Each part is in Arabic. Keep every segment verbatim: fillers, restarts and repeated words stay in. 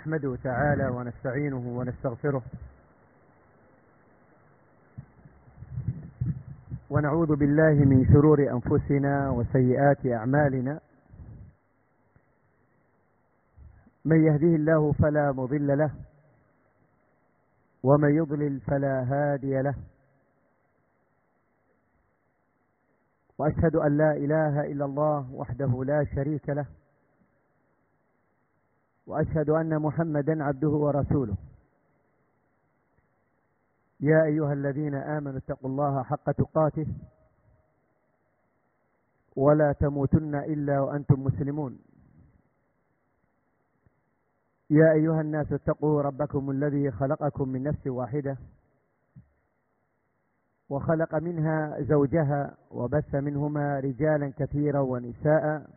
نحمده تعالى ونستعينه ونستغفره ونعوذ بالله من شرور أنفسنا وسيئات أعمالنا. من يهده الله فلا مضل له ومن يضلل فلا هادي له، وأشهد أن لا إله إلا الله وحده لا شريك له، وأشهد أن محمدا عبده ورسوله. يا أيها الذين آمنوا اتقوا الله حق تقاته ولا تموتن إلا وأنتم مسلمون. يا أيها الناس اتقوا ربكم الذي خلقكم من نفس واحدة وخلق منها زوجها وبث منهما رجالا كثيرا ونساء،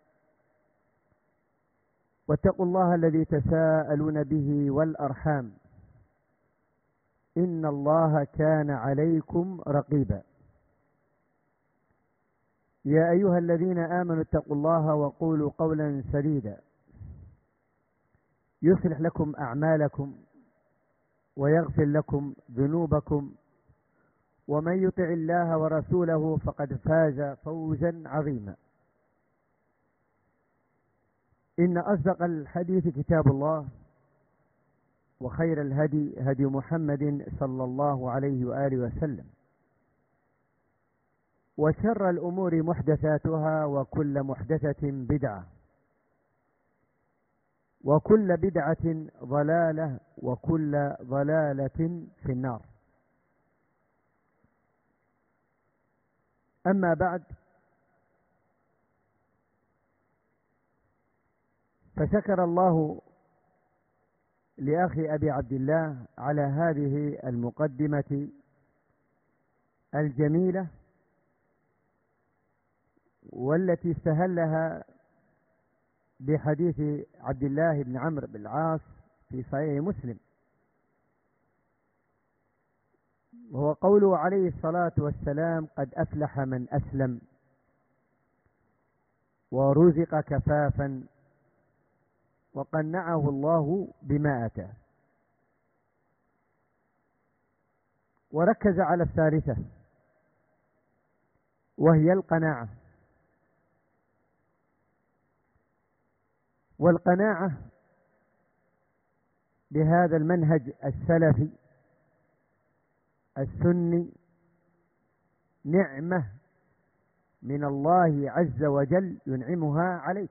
واتقوا الله الذي تساءلون به والأرحام إن الله كان عليكم رقيبا. يا أيها الذين آمنوا اتقوا الله وقولوا قولا سديدا يصلح لكم أعمالكم ويغفر لكم ذنوبكم، ومن يطع الله ورسوله فقد فاز فوزا عظيما. إن أصدق الحديث كتاب الله، وخير الهدي هدي محمد صلى الله عليه وآله وسلم، وشر الأمور محدثاتها وكل محدثة بدعة وكل بدعة ضلالة وكل ضلالة في النار. أما بعد، فشكر الله لأخي أبي عبد الله على هذه المقدمة الجميلة والتي استهلها بحديث عبد الله بن عمرو بن العاص في صحيح مسلم، وهو قوله عليه الصلاة والسلام: قد أفلح من أسلم ورزق كفافا وقنعه الله بما أتاه. وركز على الثالثة وهي القناعة. والقناعة بهذا المنهج السلفي السني نعمة من الله عز وجل ينعمها عليك.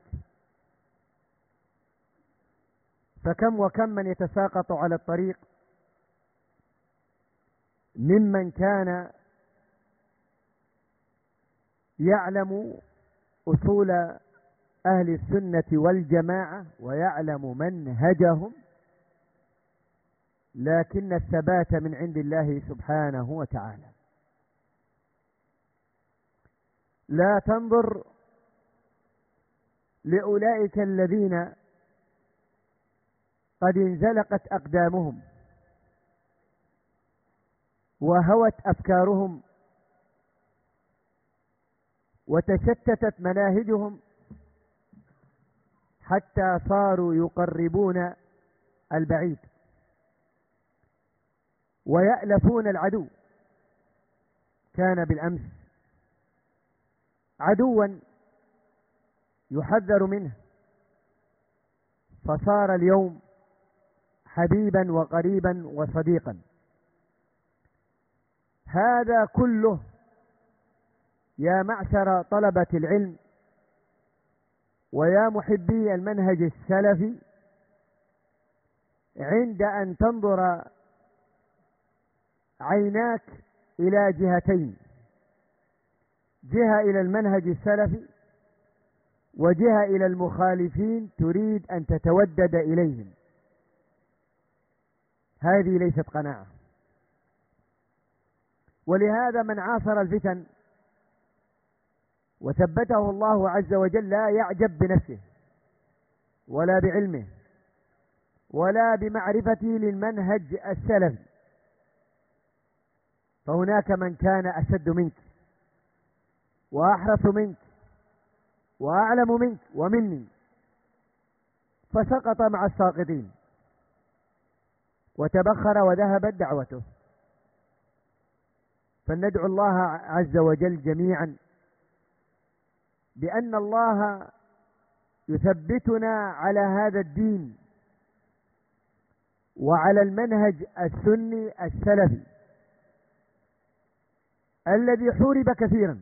فكم وكم من يتساقط على الطريق ممن كان يعلم أصول أهل السنة والجماعة ويعلم منهجهم، لكن الثبات من عند الله سبحانه وتعالى. لا تنظر لأولئك الذين قد انزلقت أقدامهم وهوت أفكارهم وتشتتت مناهجهم حتى صاروا يقربون البعيد ويألفون العدو. كان بالأمس عدوا يحذر منه، فصار اليوم حبيبا وقريبا وصديقا. هذا كله يا معشر طلبة العلم ويا محبي المنهج السلفي، عند أن تنظر عيناك إلى جهتين: جهة إلى المنهج السلفي وجهة إلى المخالفين تريد أن تتودد إليهم. هذه ليست قناعة. ولهذا من عاصر الفتن وثبته الله عز وجل لا يعجب بنفسه ولا بعلمه ولا بمعرفته للمنهج السلفي، فهناك من كان أشد منك وأحرص منك وأعلم منك ومني، فسقط مع الساقطين. وتبخر وذهبت دعوته. فلندعو الله عز وجل جميعا بأن الله يثبتنا على هذا الدين وعلى المنهج السني السلفي الذي حورب كثيرا،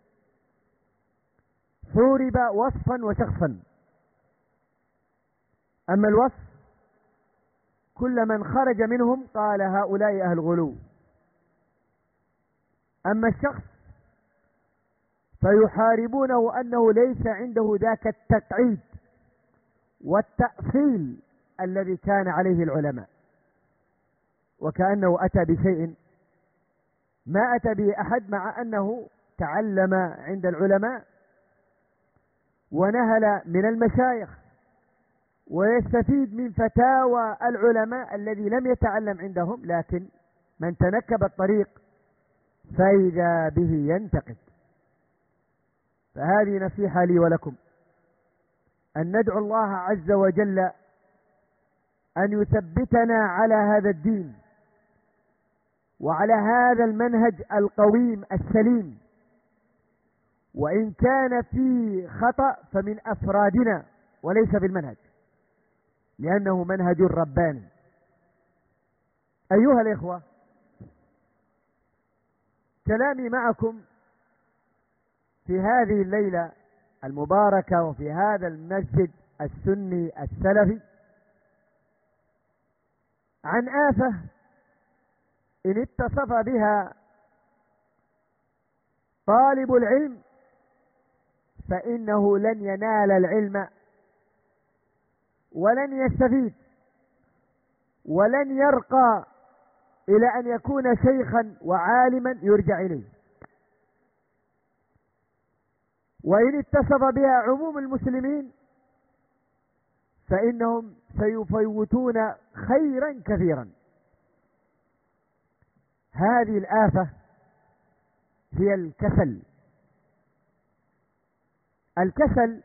حورب وصفا وشخصا. أما الوصف كل من خرج منهم قال هؤلاء أهل غلو، أما الشخص فيحاربونه أنه ليس عنده ذاك التقعيد والتأصيل الذي كان عليه العلماء، وكأنه أتى بشيء ما أتى به أحد، مع أنه تعلم عند العلماء ونهل من المشايخ ويستفيد من فتاوى العلماء الذي لم يتعلم عندهم، لكن من تنكب الطريق فإذا به ينتقد. فهذه نصيحة لي ولكم، أن ندعو الله عز وجل أن يثبتنا على هذا الدين وعلى هذا المنهج القويم السليم، وإن كان في خطأ فمن أفرادنا وليس بالمنهج، لأنه منهج رباني. أيها الإخوة، كلامي معكم في هذه الليلة المباركة وفي هذا المسجد السني السلفي عن آفة إن اتصف بها طالب العلم فإنه لن ينال العلم ولن يستفيد ولن يرقى إلى أن يكون شيخا وعالما يرجع إليه. وإن اتصف بها عموم المسلمين فإنهم سيفوتون خيرا كثيرا. هذه الآفة هي الكسل. الكسل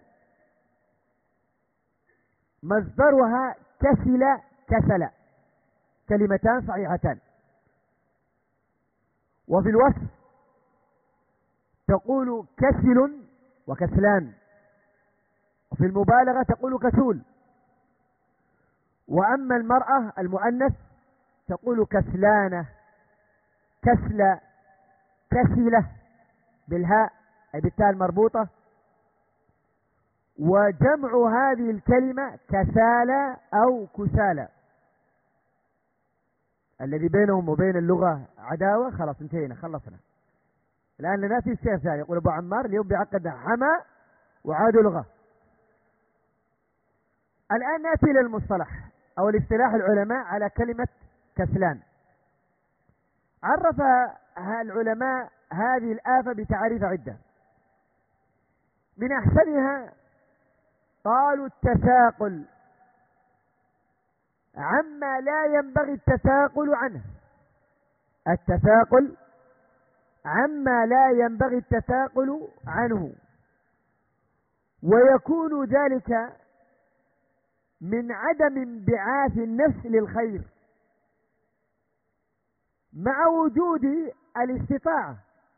مصدرها كسل كسل، كلمتان صحيحتان، وفي الوصف تقول كسل وكسلان، وفي المبالغة تقول كسول. وأما المرأة المؤنث تقول كسلانة، كسل، كسلة بالهاء أي بالتاء المربوطة. وجمع هذه الكلمة كسالى أو كسالى. الذي بينهم وبين اللغة عداوة خلاص انتهينا خلصنا. الآن نأتي الشيء الثاني، يقول أبو عمار اليوم بيعقد حما وعادوا لغة. الآن نأتي للمصطلح أو الاصطلاح العلماء على كلمة كسلان. عرف العلماء هذه الآفة بتعريف عدة، من أحسنها قالوا التثاقل عما لا ينبغي التثاقل عنه، التثاقل عما لا ينبغي التثاقل عنه، ويكون ذلك من عدم انبعاث النفس للخير مع وجود الاستطاعة.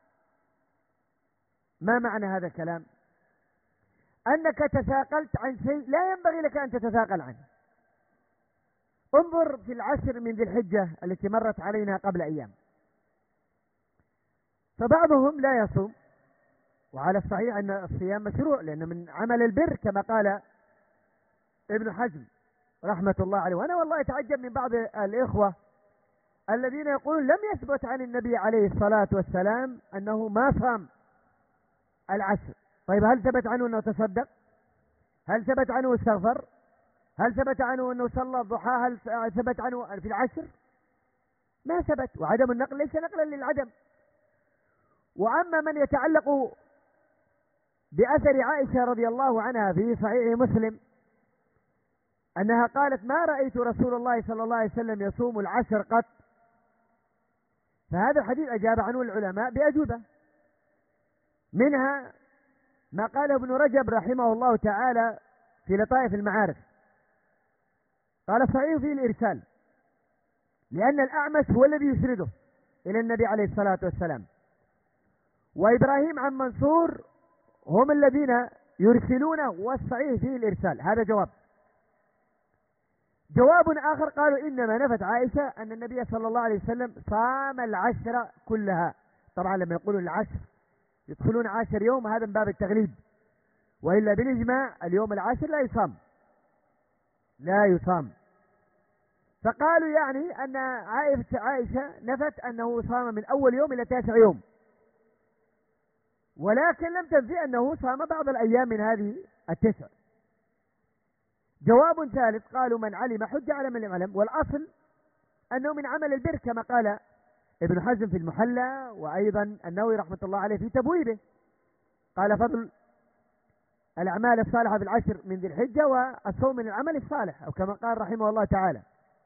ما معنى هذا الكلام؟ أنك تثاقلت عن شيء لا ينبغي لك أن تتثاقل عنه. انظر في العشر من ذي الحجة التي مرت علينا قبل أيام، فبعضهم لا يصوم، وعلى الصحيح أن الصيام مشروع لأنه من عمل البر كما قال ابن حزم رحمة الله عليه. وأنا والله أتعجب من بعض الإخوة الذين يقولون لم يثبت عن النبي عليه الصلاة والسلام أنه ما صام العشر. طيب هل ثبت عنه أنه تصدق؟ هل ثبت عنه استغفر؟ هل ثبت عنه أنه صلى الضحى؟ هل ثبت عنه في العشر؟ ما ثبت. وعدم النقل ليس نقلا للعدم. وأما من يتعلق بأثر عائشة رضي الله عنها في صحيح مسلم أنها قالت ما رأيت رسول الله صلى الله عليه وسلم يصوم العشر قط، فهذا الحديث أجاب عنه العلماء بأجوبة، منها ما قاله ابن رجب رحمه الله تعالى في لطائف المعارف، قال صحيح فيه الإرسال، لأن الأعمش هو الذي يسنده إلى النبي عليه الصلاة والسلام، وإبراهيم عن منصور هم الذين يرسلونه، والصحيح فيه الإرسال. هذا جواب. جواب آخر قالوا إنما نفت عائشة أن النبي صلى الله عليه وسلم صام العشر كلها. طبعا لما يقولون العشر يدخلون عشر يوم، هذا من باب التغليب، وإلا بالإجماع اليوم العاشر لا يصام، لا يصام. فقالوا يعني أن عائشة, عائشة نفت أنه صام من أول يوم إلى تاسع يوم، ولكن لم تنفي أنه صام بعض الأيام من هذه التسع. جواب ثالث قالوا من علم حج على من لم يعلم، والأصل أنه من عمل البر كما قال ابن حزم في المحلى، وأيضا النووي رحمة الله عليه في تبويبه قال فضل الأعمال الصالحة في العشر من ذي الحجة والصوم من العمل الصالح، أو كما قال رحمه الله تعالى.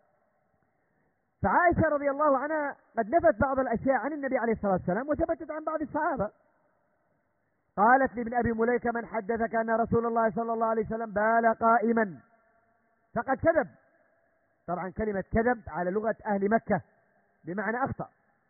فعائشة رضي الله عنها قد نفت بعض الأشياء عن النبي عليه الصلاة والسلام وثبتت عن بعض الصحابة. قالت لابن أبي مليكة من حدثك أن رسول الله صلى الله عليه وسلم بال قائما فقد كذب. طبعا كلمة كذب على لغة أهل مكة بمعنى أخطأ،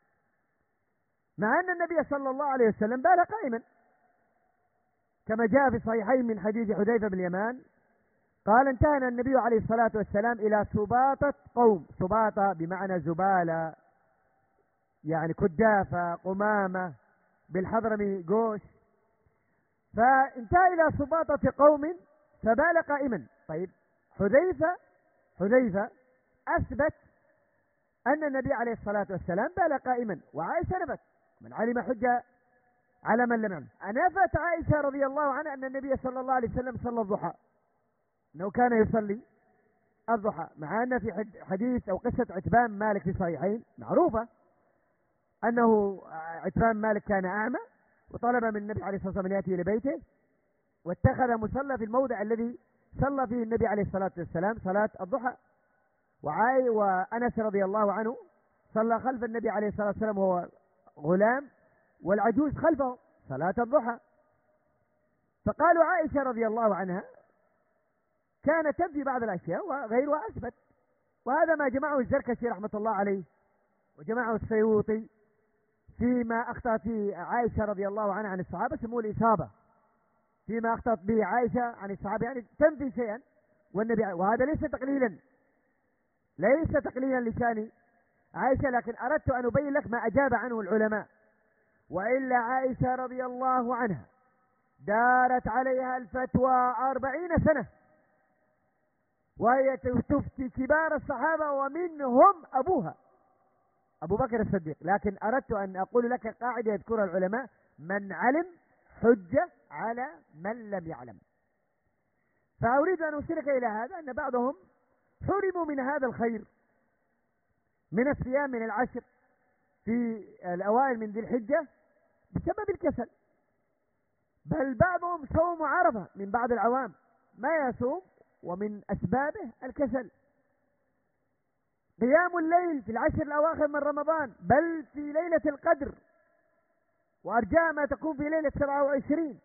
مع أن النبي صلى الله عليه وسلم بال قائما كما جاء في الصحيحين من حديث حذيفة بن اليمان قال انتهى النبي عليه الصلاة والسلام إلى سباطة قوم. سباطة بمعنى زبالة، يعني كدافة قمامة، بالحضرمي قوش. فانتهى إلى سباطة قوم فبال قائما. طيب حذيفة حذيفة أثبت أن النبي عليه الصلاة والسلام بال قائما، وعائشة نفت من علم حجة على من لم يعلم. أنفت عائشة رضي الله عنها أن النبي صلى الله عليه وسلم صلى الضحى، أنه كان يصلي الضحى، مع أن في حديث أو قصة عتبان مالك في الصحيحين معروفة أنه عتبان مالك كان أعمى وطلب من النبي عليه الصلاة والسلام أن يأتي إلى بيته، واتخذ مصلى في الموضع الذي صلى فيه النبي عليه الصلاة والسلام صلاة الضحى. وعاي وأنس رضي الله عنه صلى خلف النبي عليه الصلاة والسلام وهو غلام، والعجوز خلفه صلاة الضحى. فقالوا عائشة رضي الله عنها كانت تنفي بعض الأشياء وغيرها أثبت، وهذا ما جمعه الزركشي رحمة الله عليه وجمعه السيوطي فيما أخطأت فيه عائشة رضي الله عنها عن الصحابة، سموه الإصابة فيما أخطأت به عائشة عن الصحابة، يعني تنفي شيئا والنبي، وهذا ليس تقليلا ليس تقليلا لشان عائشة، لكن أردت أن أبين لك ما أجاب عنه العلماء. وإلا عائشة رضي الله عنها دارت عليها الفتوى أربعين سنة وهي تفتي كبار الصحابة ومنهم أبوها أبو بكر الصديق. لكن أردت أن أقول لك قاعدة يذكرها العلماء: من علم حجة على من لم يعلم. فأريد أن أشيرك إلى هذا أن بعضهم حرموا من هذا الخير من الصيام من العشر في الأوائل من ذي الحجة بسبب الكسل، بل بعضهم صوم عرفة من بعض العوام ما يصوم ومن أسبابه الكسل. قيام الليل في العشر الأواخر من رمضان، بل في ليلة القدر وأرجاء ما تكون في ليلة سبعة وعشرين،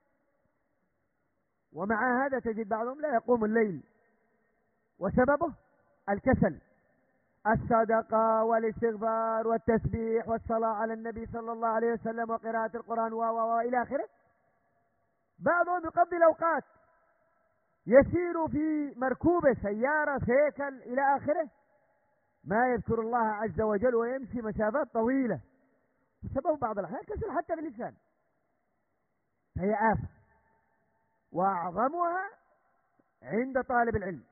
ومع هذا تجد بعضهم لا يقوم الليل وسببه الكسل. الصدقة والاستغفار والتسبيح والصلاة على النبي صلى الله عليه وسلم وقراءة القرآن و و إلى آخره. بعضهم يقضي الأوقات يسير في مركوبة سيارة سيكل إلى آخره ما يذكر الله عز وجل ويمشي مسافات طويلة بسبب بعض الأحيان كسل حتى في اللسان، فهي آفة وأعظمها عند طالب العلم.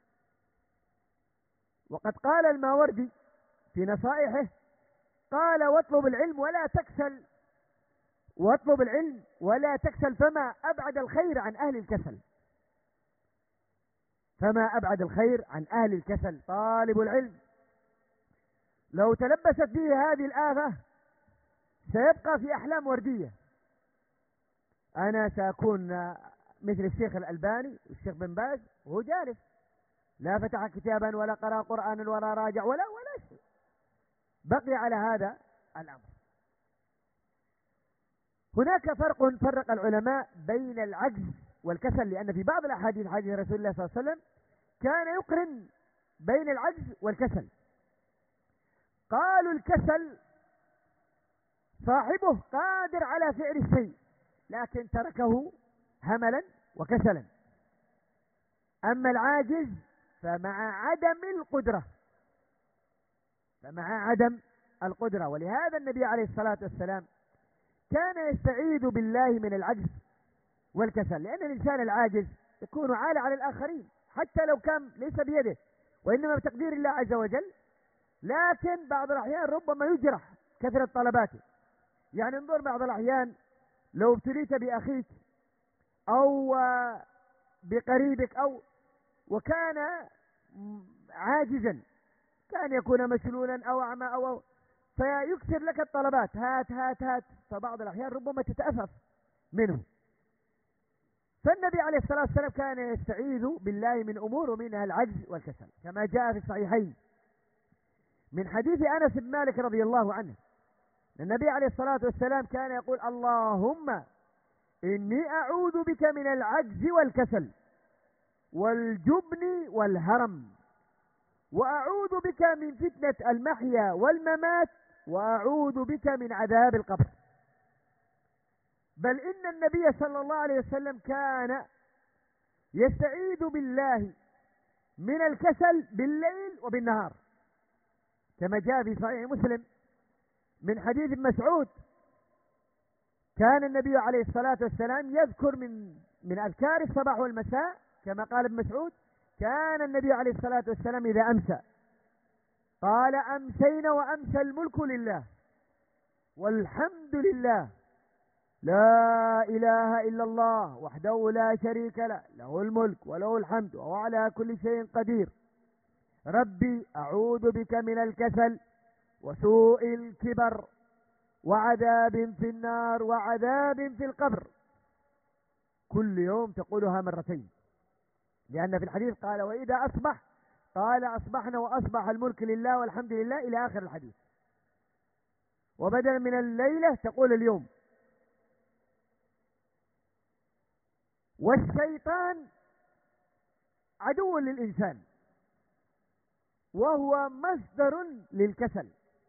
وقد قال الماوردي في نصائحه قال: واطلب العلم ولا تكسل، واطلب العلم ولا تكسل، فما أبعد الخير عن أهل الكسل، فما أبعد الخير عن أهل الكسل. طالب العلم لو تلبست به هذه الآفة سيبقى في أحلام وردية: أنا سأكون مثل الشيخ الألباني والشيخ بن باز، وهو جالس لا فتح كتابا ولا قرأ قرآنا ولا راجع ولا ولا شيء، بقي على هذا الأمر. هناك فرق فرق العلماء بين العجز والكسل، لأن في بعض الأحاديث حديث رسول الله صلى الله عليه وسلم كان يقرن بين العجز والكسل، قالوا الكسل صاحبه قادر على فعل الشيء لكن تركه هملا وكسلا، أما العاجز فمع عدم القدرة فمع عدم القدرة ولهذا النبي عليه الصلاة والسلام كان يستعيذ بالله من العجز والكسل، لأن الإنسان العاجز يكون عالة على الآخرين حتى لو كان ليس بيده وإنما بتقدير الله عز وجل، لكن بعض الأحيان ربما يجرح كثرة طلباته. يعني انظر بعض الأحيان لو ابتليت بأخيك أو بقريبك أو وكان عاجزا، كان يكون مشلولا أو أعمى أو, أو فيكثر لك الطلبات، هات هات هات، فبعض الأحيان ربما تتأفف منه. فالنبي عليه الصلاة والسلام كان يستعيذ بالله من أمور ومنها العجز والكسل، كما جاء في الصحيحين من حديث أنس بن مالك رضي الله عنه. النبي عليه الصلاة والسلام كان يقول: اللهم إني أعوذ بك من العجز والكسل والجبن والهرم، وأعوذ بك من فتنة المحيا والممات، وأعوذ بك من عذاب القبر. بل إن النبي صلى الله عليه وسلم كان يستعيذ بالله من الكسل بالليل وبالنهار، كما جاء في صحيح مسلم من حديث مسعود. كان النبي عليه الصلاة والسلام يذكر من من أذكار الصباح والمساء، كما قال ابن مسعود: كان النبي عليه الصلاة والسلام إذا أمسى قال: أمسينا وأمسى الملك لله والحمد لله لا إله إلا الله وحده لا شريك له له الملك وله الحمد وهو على كل شيء قدير، ربي أعوذ بك من الكسل وسوء الكبر وعذاب في النار وعذاب في القبر. كل يوم تقولها مرتين، لأن في الحديث قال: وإذا أصبح قال: أصبحنا وأصبح الملك لله والحمد لله إلى آخر الحديث. وبدلا من الليلة تقول اليوم. والشيطان عدو للإنسان وهو مصدر للكسل.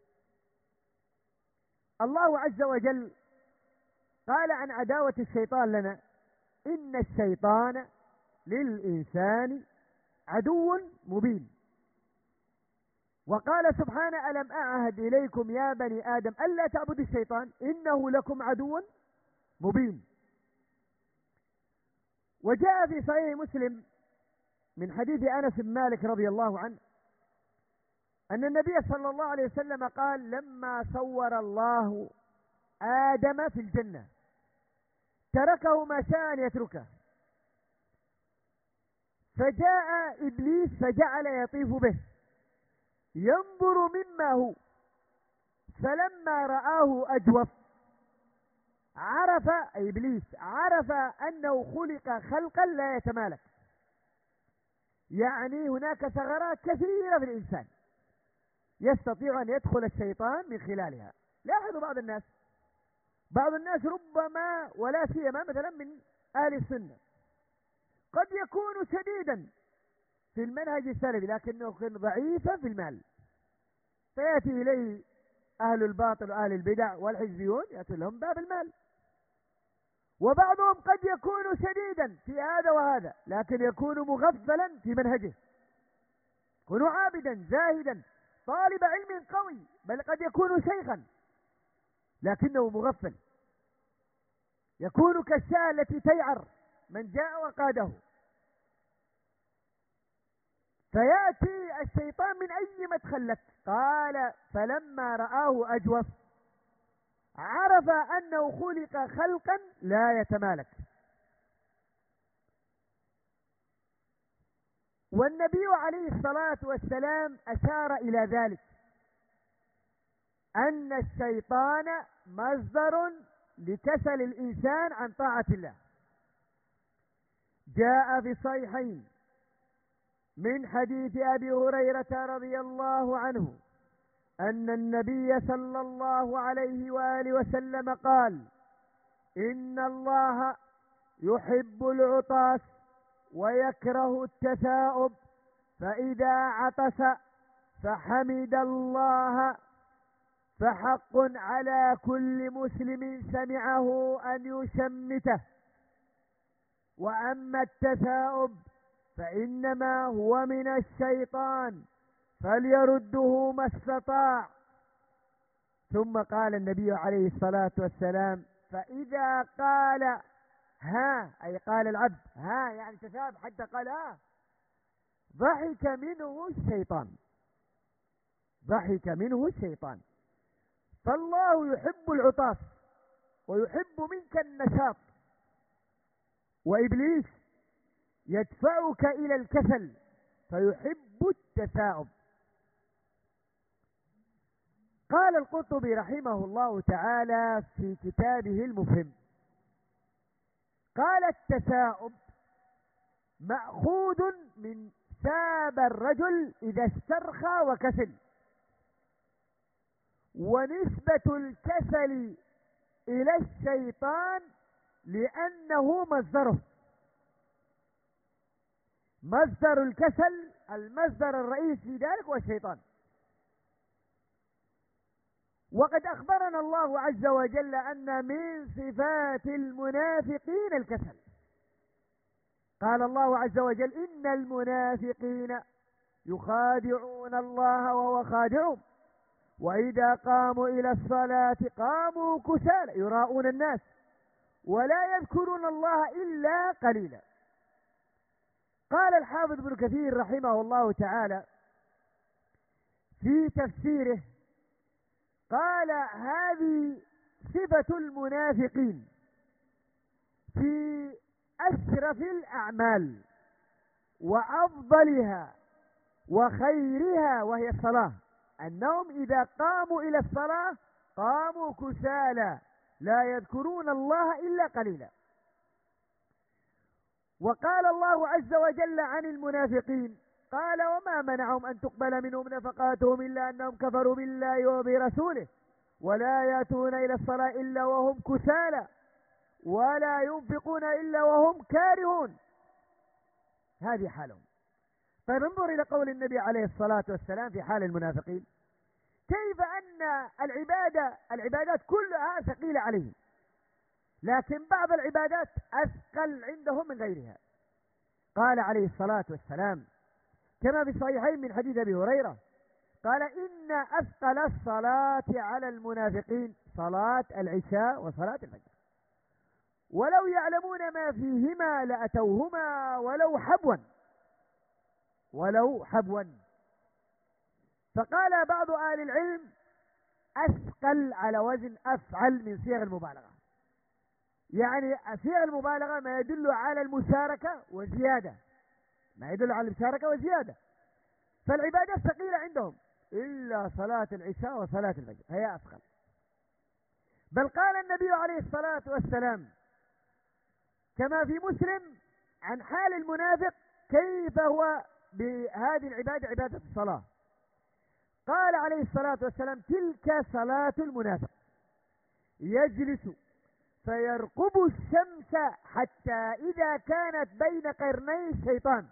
الله عز وجل قال عن عداوة الشيطان لنا: إن الشيطان للإنسان عدو مبين. وقال سبحانه: ألم أعهد إليكم يا بني آدم ألا تعبدوا الشيطان إنه لكم عدو مبين. وجاء في صحيح مسلم من حديث أنس بن مالك رضي الله عنه أن النبي صلى الله عليه وسلم قال: لما صور الله آدم في الجنة تركه ما شاء أن يتركه، فجاء إبليس فجعل يطيف به ينظر مما هو، فلما رآه أجوف عرف إبليس عرف أنه خلق خلقا لا يتمالك. يعني هناك ثغرات كثيرة في الإنسان يستطيع أن يدخل الشيطان من خلالها. لاحظوا بعض الناس بعض الناس ربما ولا سيما مثلا من أهل السنة قد يكون شديدا في المنهج السلفي لكنه يكون ضعيفا في المال، فيأتي إليه أهل الباطل وأهل البدع والحزبيون يأتي لهم باب المال. وبعضهم قد يكون شديدا في هذا وهذا لكن يكون مغفلا في منهجه، يكون عابدا زاهدا طالب علم قوي، بل قد يكون شيخا لكنه مغفل، يكون كالشاة التي تيعر من جاء وقاده. فيأتي الشيطان من أي مدخل لك. قال: فلما رآه أجوف عرف أنه خلق خلقا لا يتمالك. والنبي عليه الصلاة والسلام أشار إلى ذلك، أن الشيطان مصدر لكسل الإنسان عن طاعة الله. جاء في الصحيحين من حديث أبي هريرة رضي الله عنه أن النبي صلى الله عليه وآله وسلم قال: إن الله يحب العطاس ويكره التثاؤب، فإذا عطس فحمد الله فحق على كل مسلم سمعه أن يشمته. وأما التثاؤب فإنما هو من الشيطان فليرده ما استطاع. ثم قال النبي عليه الصلاة والسلام: فإذا قال ها، أي قال العبد ها يعني تثاؤب حتى قال ها، ضحك منه الشيطان، ضحك منه الشيطان. فالله يحب العطاس ويحب منك النشاط، وإبليس يدفعك إلى الكسل فيحب التثاؤب. قال القرطبي رحمه الله تعالى في كتابه المفهم: قال التثاؤب مأخوذ من ساب الرجل إذا استرخى وكسل، ونسبة الكسل إلى الشيطان لأنه مصدره. مصدر الكسل، المصدر الرئيسي في ذلك هو الشيطان. وقد أخبرنا الله عز وجل أن من صفات المنافقين الكسل. قال الله عز وجل: إن المنافقين يخادعون الله وهو خادعهم وإذا قاموا إلى الصلاة قاموا كسالى يراءون الناس ولا يذكرون الله إلا قليلا. قال الحافظ ابن كثير رحمه الله تعالى في تفسيره، قال: هذه صفة المنافقين في أشرف الأعمال وأفضلها وخيرها، وهي الصلاة، أنهم إذا قاموا إلى الصلاة قاموا كسالى لا يذكرون الله إلا قليلا. وقال الله عز وجل عن المنافقين: قال: وما منعهم أن تقبل منهم نفقاتهم إلا أنهم كفروا بالله وبرسوله ولا يأتون إلى الصلاة إلا وهم كسالى ولا ينفقون إلا وهم كارهون. هذه حالهم. طيب انظر إلى قول النبي عليه الصلاة والسلام في حال المنافقين، كيف أن العبادة العبادات كلها ثقيلة عليهم، لكن بعض العبادات أثقل عندهم من غيرها. قال عليه الصلاة والسلام كما في الصحيحين من حديث أبي هريرة، قال: إن أثقل الصلاة على المنافقين صلاة العشاء وصلاة الفجر، ولو يعلمون ما فيهما لأتوهما ولو حبوا ولو حبوا. فقال بعض أهل العلم: أثقل على وزن أفعل من صيغ المبالغة، يعني صيغ المبالغة ما يدل على المشاركة وزيادة، ما يدل على المشاركة وزيادة. فالعبادات ثقيلة عندهم إلا صلاة العشاء وصلاة الفجر هي أثقل. بل قال النبي عليه الصلاة والسلام كما في مسلم عن حال المنافق كيف هو بهذه العبادة، عبادة الصلاة، قال عليه الصلاة والسلام: تلك صلاة المنافق، يجلس فيرقب الشمس حتى إذا كانت بين قرني الشيطان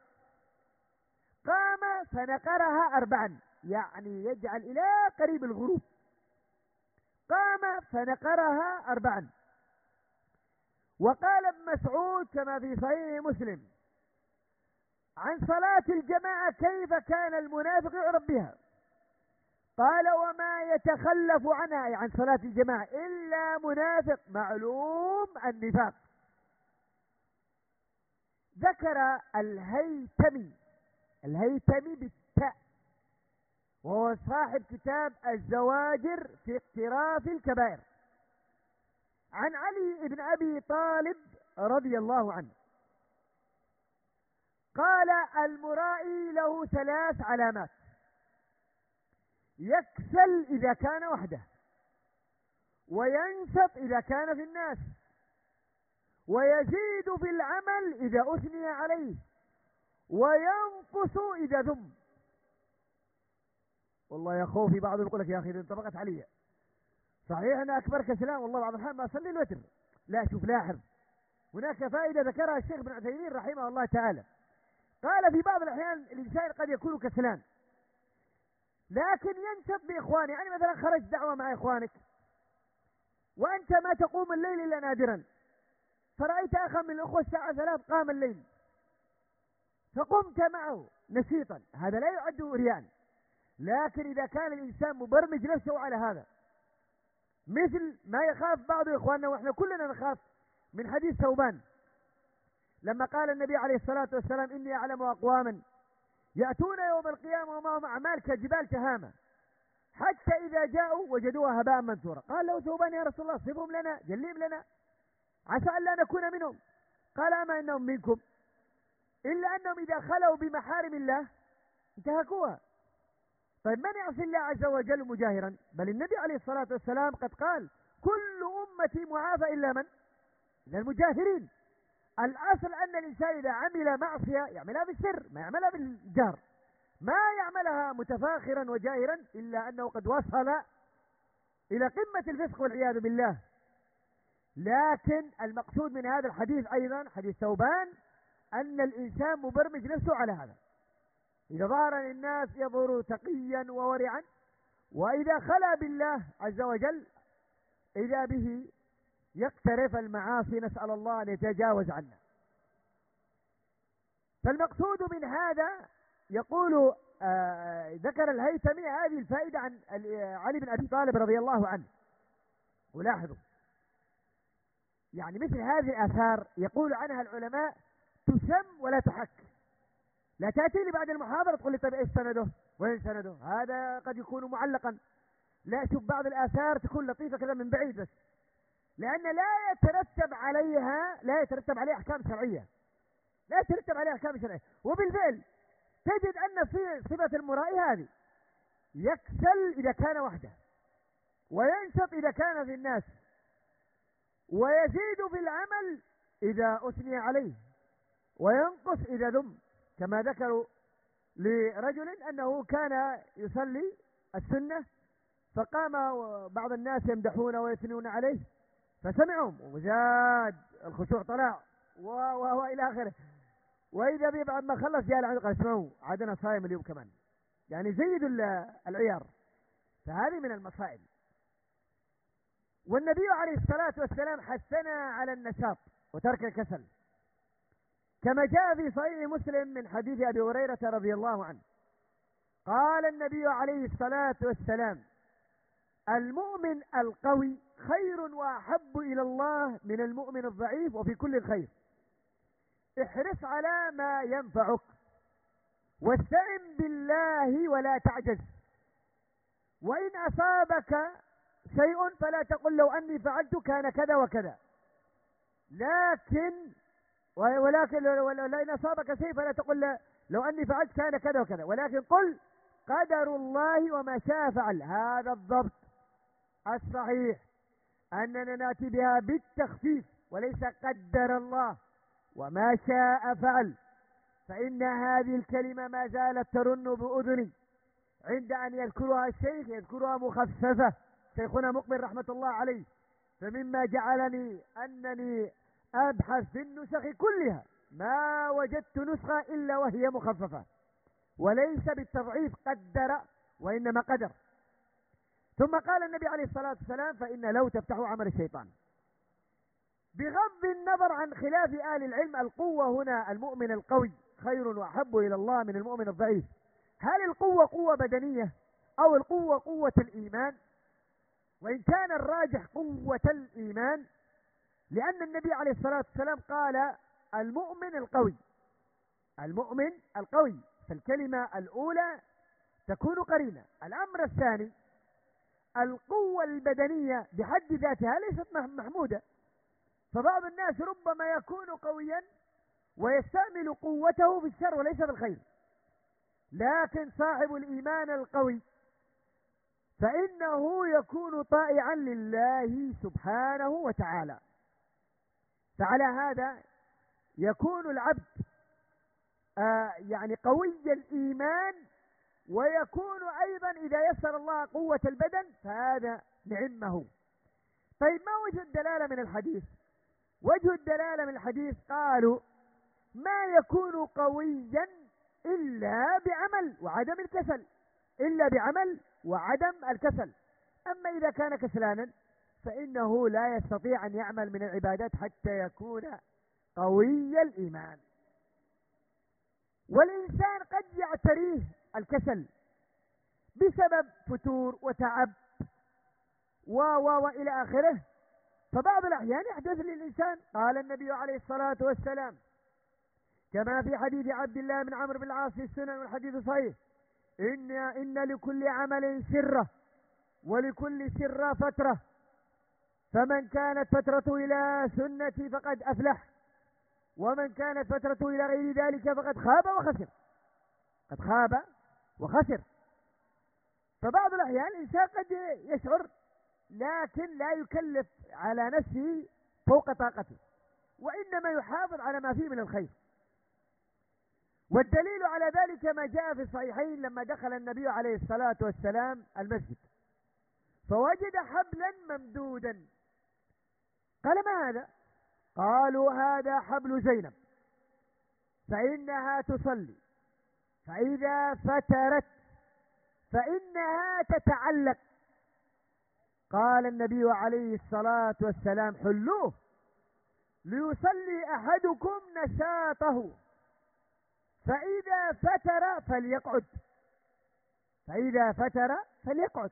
قام فنقرها أربعا، يعني يجعل إلى قريب الغروب، قام فنقرها أربعا. وقال ابن مسعود كما في صحيح مسلم عن صلاة الجماعة كيف كان المنافق يعرف بها، قال: وما يتخلف عنها، أي عن صلاة الجماعة، إلا منافق معلوم النفاق. ذكر الهيتمي، الهيتمي بالتاء، وهو صاحب كتاب الزواجر في اقتراف الكبائر، عن علي بن أبي طالب رضي الله عنه قال: المرائي له ثلاث علامات: يكسل إذا كان وحده، وينشط إذا كان في الناس، ويزيد في العمل إذا أثني عليه، وينقص إذا ذم. والله يا خوفي بعض يقول لك: يا أخي انطبقت علي، صحيح أنا أكبر كسلان والله بعض الأحيان ما أصلي الوتر. لا، شوف لاحظ، هناك فائدة ذكرها الشيخ ابن عثيمين رحمه الله تعالى، قال: في بعض الأحيان الإنسان قد يكون كسلان، لكن ينشط بإخوانه. يعني مثلا خرج دعوة مع إخوانك وأنت ما تقوم الليل إلا نادرا، فرأيت أخا من الأخوة الساعة ثلاث قام الليل فقمت معه نشيطا، هذا لا يعد رياء. لكن إذا كان الإنسان مبرمج نفسه على هذا، مثل ما يخاف بعض إخواننا وإحنا كلنا نخاف من حديث ثوبان لما قال النبي عليه الصلاة والسلام: إني أعلم أقواما يأتون يوم القيامة ومعهم أعمال كجبال تهامة حتى إذا جاءوا وجدوها هباء منثورا. قال له ثوبان: يا رسول الله صفهم لنا، جليم لنا، عسى أن لا نكون منهم. قال: أما إنهم منكم إلا أنهم إذا خلوا بمحارم الله انتهكوها. طيب من يعصي الله عز وجل مجاهرا؟ بل النبي عليه الصلاة والسلام قد قال: كل أمتي معافى إلا من؟ إلا المجاهرين. الأصل أن الإنسان إذا عمل معصية يعملها بالسر، ما يعملها بالجهر، ما يعملها متفاخرا وجاهرا، إلا أنه قد وصل إلى قمة الفسق والعياذ بالله. لكن المقصود من هذا الحديث أيضا حديث ثوبان أن الإنسان مبرمج نفسه على هذا. إذا ظهر للناس يظهر تقيا وورعا، وإذا خلا بالله عز وجل إذا به يقترف المعاصي، نسأل الله أن يتجاوز عنا. فالمقصود من هذا يقول آه ذكر الهيثمي هذه الفائدة عن علي بن أبي طالب رضي الله عنه. ولاحظوا يعني مثل هذه الآثار يقول عنها العلماء تسم ولا تحك. لا تأتي لي بعد المحاضرة تقول لي طيب ايش سنده وين سنده، هذا قد يكون معلقا. لا، شوف بعض الآثار تكون لطيفة كذا من بعيد بس، لأن لا يترتب عليها لا يترتب عليها أحكام شرعية، لا يترتب عليها أحكام شرعية. وبالفعل تجد أن في صفة المرائي هذه يكسل إذا كان وحده، وينشط إذا كان في الناس، ويزيد في العمل إذا أثني عليه، وينقص إذا ذم. كما ذكروا لرجل أنه كان يصلي السنة فقام بعض الناس يمدحون ويثنون عليه فسمعهم وزاد الخشوع طلع وهو إلى آخره، وإذا به بعد ما خلص جاء عنده قال: اسمعوا عادنا صايم اليوم كمان، يعني زيد العيار. فهذه من المصائب. والنبي عليه الصلاة والسلام حثنا على النشاط وترك الكسل، كما جاء في صحيح مسلم من حديث أبي هريرة رضي الله عنه قال النبي عليه الصلاة والسلام: المؤمن القوي خير وأحب إلى الله من المؤمن الضعيف وفي كل خير. احرص على ما ينفعك واستعن بالله ولا تعجز، وإن أصابك شيء فلا تقل لو أني فعلت كان كذا وكذا، لكن ولكن لئن أصابك شيء فلا تقل لو أني فعلت كان كذا وكذا، ولكن قل قدر الله وما شاء فعل. هذا الضبط الصحيح، أننا نأتي بها بالتخفيف وليس قدر الله وما شاء فعل، فإن هذه الكلمة ما زالت ترن بأذني عند أن يذكرها الشيخ يذكرها مخففة، شيخنا مقبل رحمة الله عليه. فمما جعلني أنني أبحث في النسخ كلها ما وجدت نسخة إلا وهي مخففة، وليس بالتضعيف قدر وإنما قدر. ثم قال النبي عليه الصلاة والسلام: فإن لو تفتح عمل الشيطان. بغض النظر عن خلاف آل العلم، القوة هنا المؤمن القوي خير وأحب إلى الله من المؤمن الضعيف. هل القوة قوة بدنية أو القوة قوة الإيمان؟ وإن كان الراجح قوة الإيمان، لأن النبي عليه الصلاة والسلام قال: المؤمن القوي، المؤمن القوي، فالكلمة الأولى تكون قرينة. الأمر الثاني: القوة البدنية بحد ذاتها ليست محمودة، فبعض الناس ربما يكون قويا ويستعمل قوته في الشر وليس في الخير. لكن صاحب الإيمان القوي فإنه يكون طائعا لله سبحانه وتعالى. فعلى هذا يكون العبد آه يعني قوي الإيمان، ويكون أيضا إذا يسر الله قوة البدن فهذا نعمه. طيب ما وجه الدلالة من الحديث؟ وجه الدلالة من الحديث قالوا: ما يكون قويا إلا بعمل وعدم الكسل. إلا بعمل وعدم الكسل. أما إذا كان كسلانا فإنه لا يستطيع أن يعمل من العبادات حتى يكون قوي الإيمان. والإنسان قد يعتريه الكسل بسبب فتور وتعب و و وإلى آخره، فبعض الأحيان يحدث للإنسان. قال النبي عليه الصلاة والسلام كما في حديث عبد الله بن عمرو بن العاص في السنن والحديث صحيح: إن إن لكل عمل سرة ولكل سرة فترة، فمن كانت فترته إلى سنتي فقد أفلح، ومن كانت فترته إلى غير ذلك فقد خاب وخسر. قد خاب وخسر. فبعض الأحيان الإنسان قد يشعر لكن لا يكلف على نفسه فوق طاقته، وإنما يحافظ على ما فيه من الخير. والدليل على ذلك ما جاء في الصحيحين لما دخل النبي عليه الصلاة والسلام المسجد فوجد حبلا ممدودا. قال: ما هذا؟ قالوا: هذا حبل زينب، فإنها تصلي، فإذا فترت فإنها تتعلق. قال النبي عليه الصلاة والسلام: حلوه ليصلي أحدكم نشاطه، فإذا فتر فليقعد، فإذا فتر فليقعد.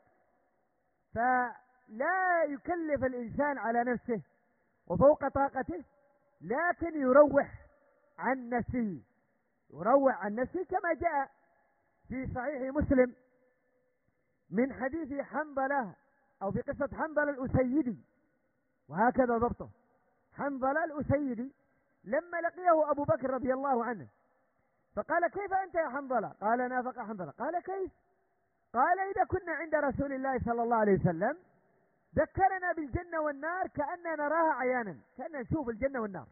فلا يكلف الإنسان على نفسه وفوق طاقته، لكن يروح عن نفسه، يروح عن نفسه كما جاء في صحيح مسلم من حديث حنظلة، أو في قصة حنظلة الأسيدي، وهكذا ضبطه. حنظلة الأسيدي لما لقيه أبو بكر رضي الله عنه فقال: كيف أنت يا حنظلة؟ قال: نافق حنظلة. قال: كيف؟ قال: إذا كنا عند رسول الله صلى الله عليه وسلم ذكرنا بالجنة والنار كأننا نراها عيانا، كأننا نشوف الجنة والنار،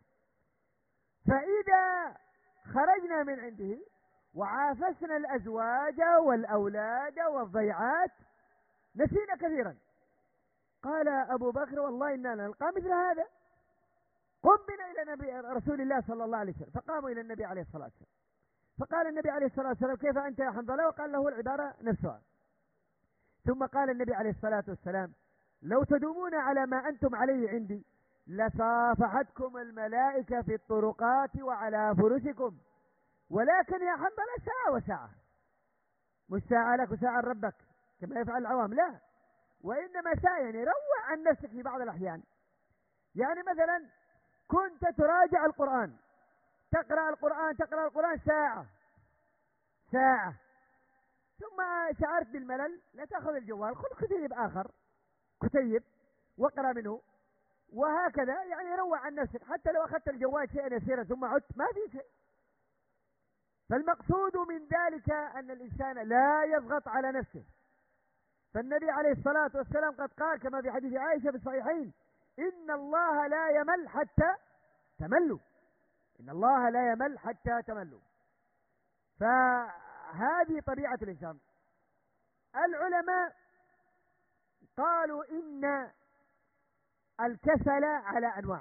فإذا خرجنا من عنده وعافسنا الأزواج والأولاد والضيعات نسينا كثيرا. قال أبو بكر: والله إننا نلقى مثل هذا، قم بنا إلى نبي رسول الله صلى الله عليه وسلم. فقاموا إلى النبي عليه الصلاة والسلام، فقال النبي عليه الصلاة والسلام: كيف أنت يا حنظلة؟ وقال له العبارة نفسها. ثم قال النبي عليه الصلاة والسلام: لو تدومون على ما أنتم عليه عندي لصافحتكم الملائكة في الطرقات وعلى فرشكم، ولكن يا حنظلة ساعة وساعة، مش ساعة لك وساعة لربك كما يفعل العوام، لا، وإنما ساعة، يعني روع عن نفسك في بعض الأحيان. يعني مثلا كنت تراجع القرآن، تقرأ القرآن تقرأ القرآن ساعة ساعة، ثم شعرت بالملل، لا تأخذ الجوال، خذ كتيب آخر، كتيب واقرأ منه، وهكذا. يعني روع عن نفسك، حتى لو أخذت الجوال شيئا يسيرا ثم عدت ما في شيء. فالمقصود من ذلك أن الإنسان لا يضغط على نفسه. فالنبي عليه الصلاة والسلام قد قال كما في حديث عائشة في الصحيحين: إن الله لا يمل حتى تملوا، إن الله لا يمل حتى تملوا. فهذه طبيعة الإنسان. العلماء قالوا إن الكسل على أنواع،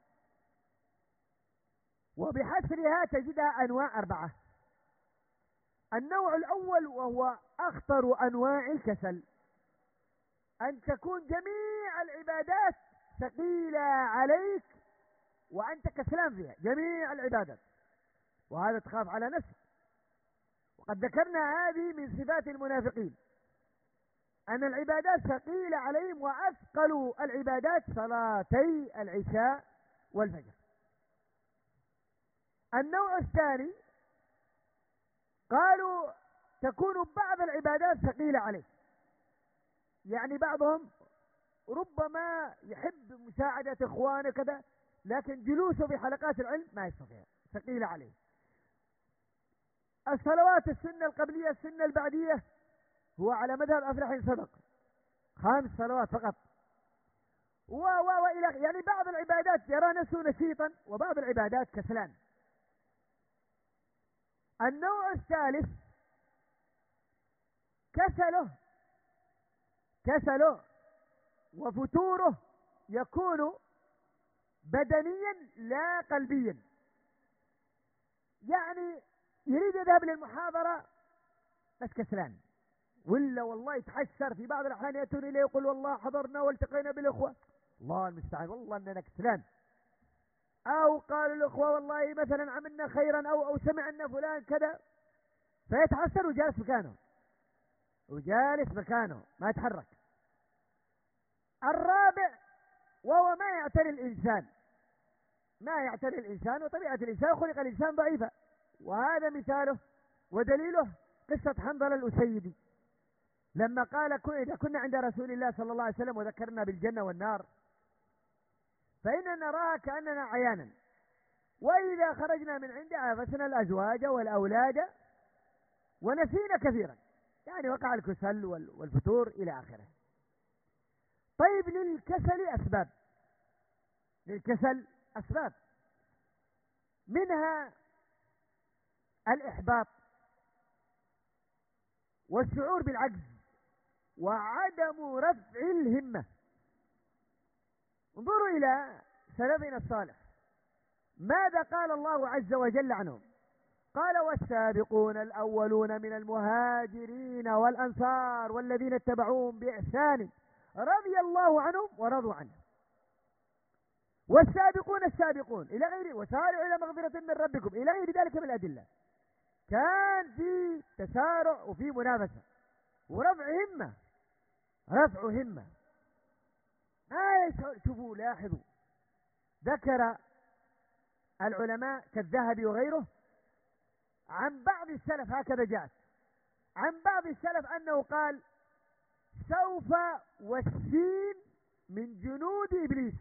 وبحسرها تجدها أنواع أربعة. النوع الأول وهو أخطر أنواع الكسل، أن تكون جميع العبادات ثقيلة عليك وأنت كسلان فيها، جميع العبادات، وهذا تخاف على نفسك. وقد ذكرنا هذه من صفات المنافقين، أن العبادات ثقيلة عليهم، وأثقل العبادات صلاتي العشاء والفجر. النوع الثاني قالوا تكون بعض العبادات ثقيلة عليه، يعني بعضهم ربما يحب مساعدة إخوانه كذا، لكن جلوسه في حلقات العلم ما يستطيع، ثقيلة عليه. الصلوات السنة القبلية السنة البعدية هو على مذهب أفلح صدق خمس صلوات فقط، و و وإلى يعني بعض العبادات يرى نفسه نشيطا وبعض العبادات كسلان. النوع الثالث كسله كسله وفتوره يكون بدنيا لا قلبيا، يعني يريد يذهب للمحاضرة بس كسلان، ولا والله يتحسر في بعض الأحيان يأتون إليه يقول والله حضرنا والتقينا بالإخوة، الله المستعان، والله أننا كسلان. أو قال الإخوة والله مثلا عملنا خيرا أو أو سمعنا فلان كذا، فيتحسر وجالس مكانه وجالس مكانه ما يتحرك. الرابع وهو ما يعتري الإنسان، ما يعتري الإنسان، وطبيعة الإنسان خلق الإنسان ضعيفا، وهذا مثاله ودليله قصة حنظلة الأسيدي لما قال إذا كنا عند رسول الله صلى الله عليه وسلم وذكرنا بالجنة والنار فإننا نراها كأننا عيانا، وإذا خرجنا من عنده عافسنا الأزواج والأولاد ونسينا كثيرا، يعني وقع الكسل والفتور إلى آخره. طيب للكسل أسباب، للكسل أسباب، منها الإحباط والشعور بالعجز وعدم رفع الهمة. انظروا إلى سلفنا الصالح ماذا قال الله عز وجل عنهم؟ قال والسابقون الأولون من المهاجرين والأنصار والذين اتبعوهم بإحسان رضي الله عنهم ورضوا عنه. والسابقون السابقون إلى غيره وسارعوا إلى مغفرة من ربكم إلى غير ذلك من الأدلة، كان في تسارع وفي منافسة ورفع همة، رفع همة. ما شوفوا لاحظوا ذكر العلماء كالذهبي وغيره عن بعض السلف هكذا جاءت عن بعض السلف أنه قال سوف والسين من جنود إبليس،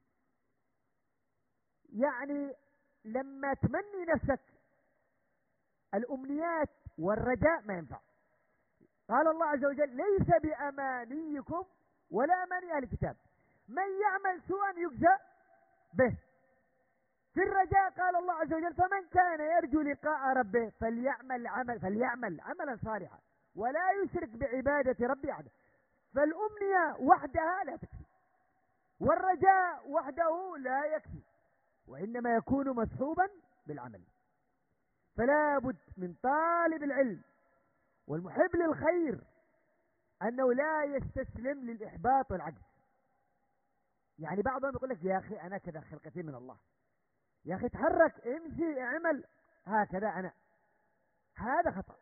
يعني لما تمني نفسك الأمنيات والرجاء ما ينفع. قال الله عز وجل ليس بأمانيكم ولا أماني أهل الكتاب من يعمل سوءا يجزى به. في الرجاء قال الله عز وجل فمن كان يرجو لقاء ربه فليعمل عمل فليعمل عملا صالحا ولا يشرك بعبادة ربه أحدا. فالأمنية وحدها لا تكفي، والرجاء وحده لا يكفي، وإنما يكون مصحوبا بالعمل. فلا بد من طالب العلم والمحب للخير أنه لا يستسلم للإحباط والعجز. يعني بعضهم يقول لك يا أخي أنا كذا خلقتي من الله، يا أخي تحرك امشي اعمل هكذا أنا، هذا خطأ.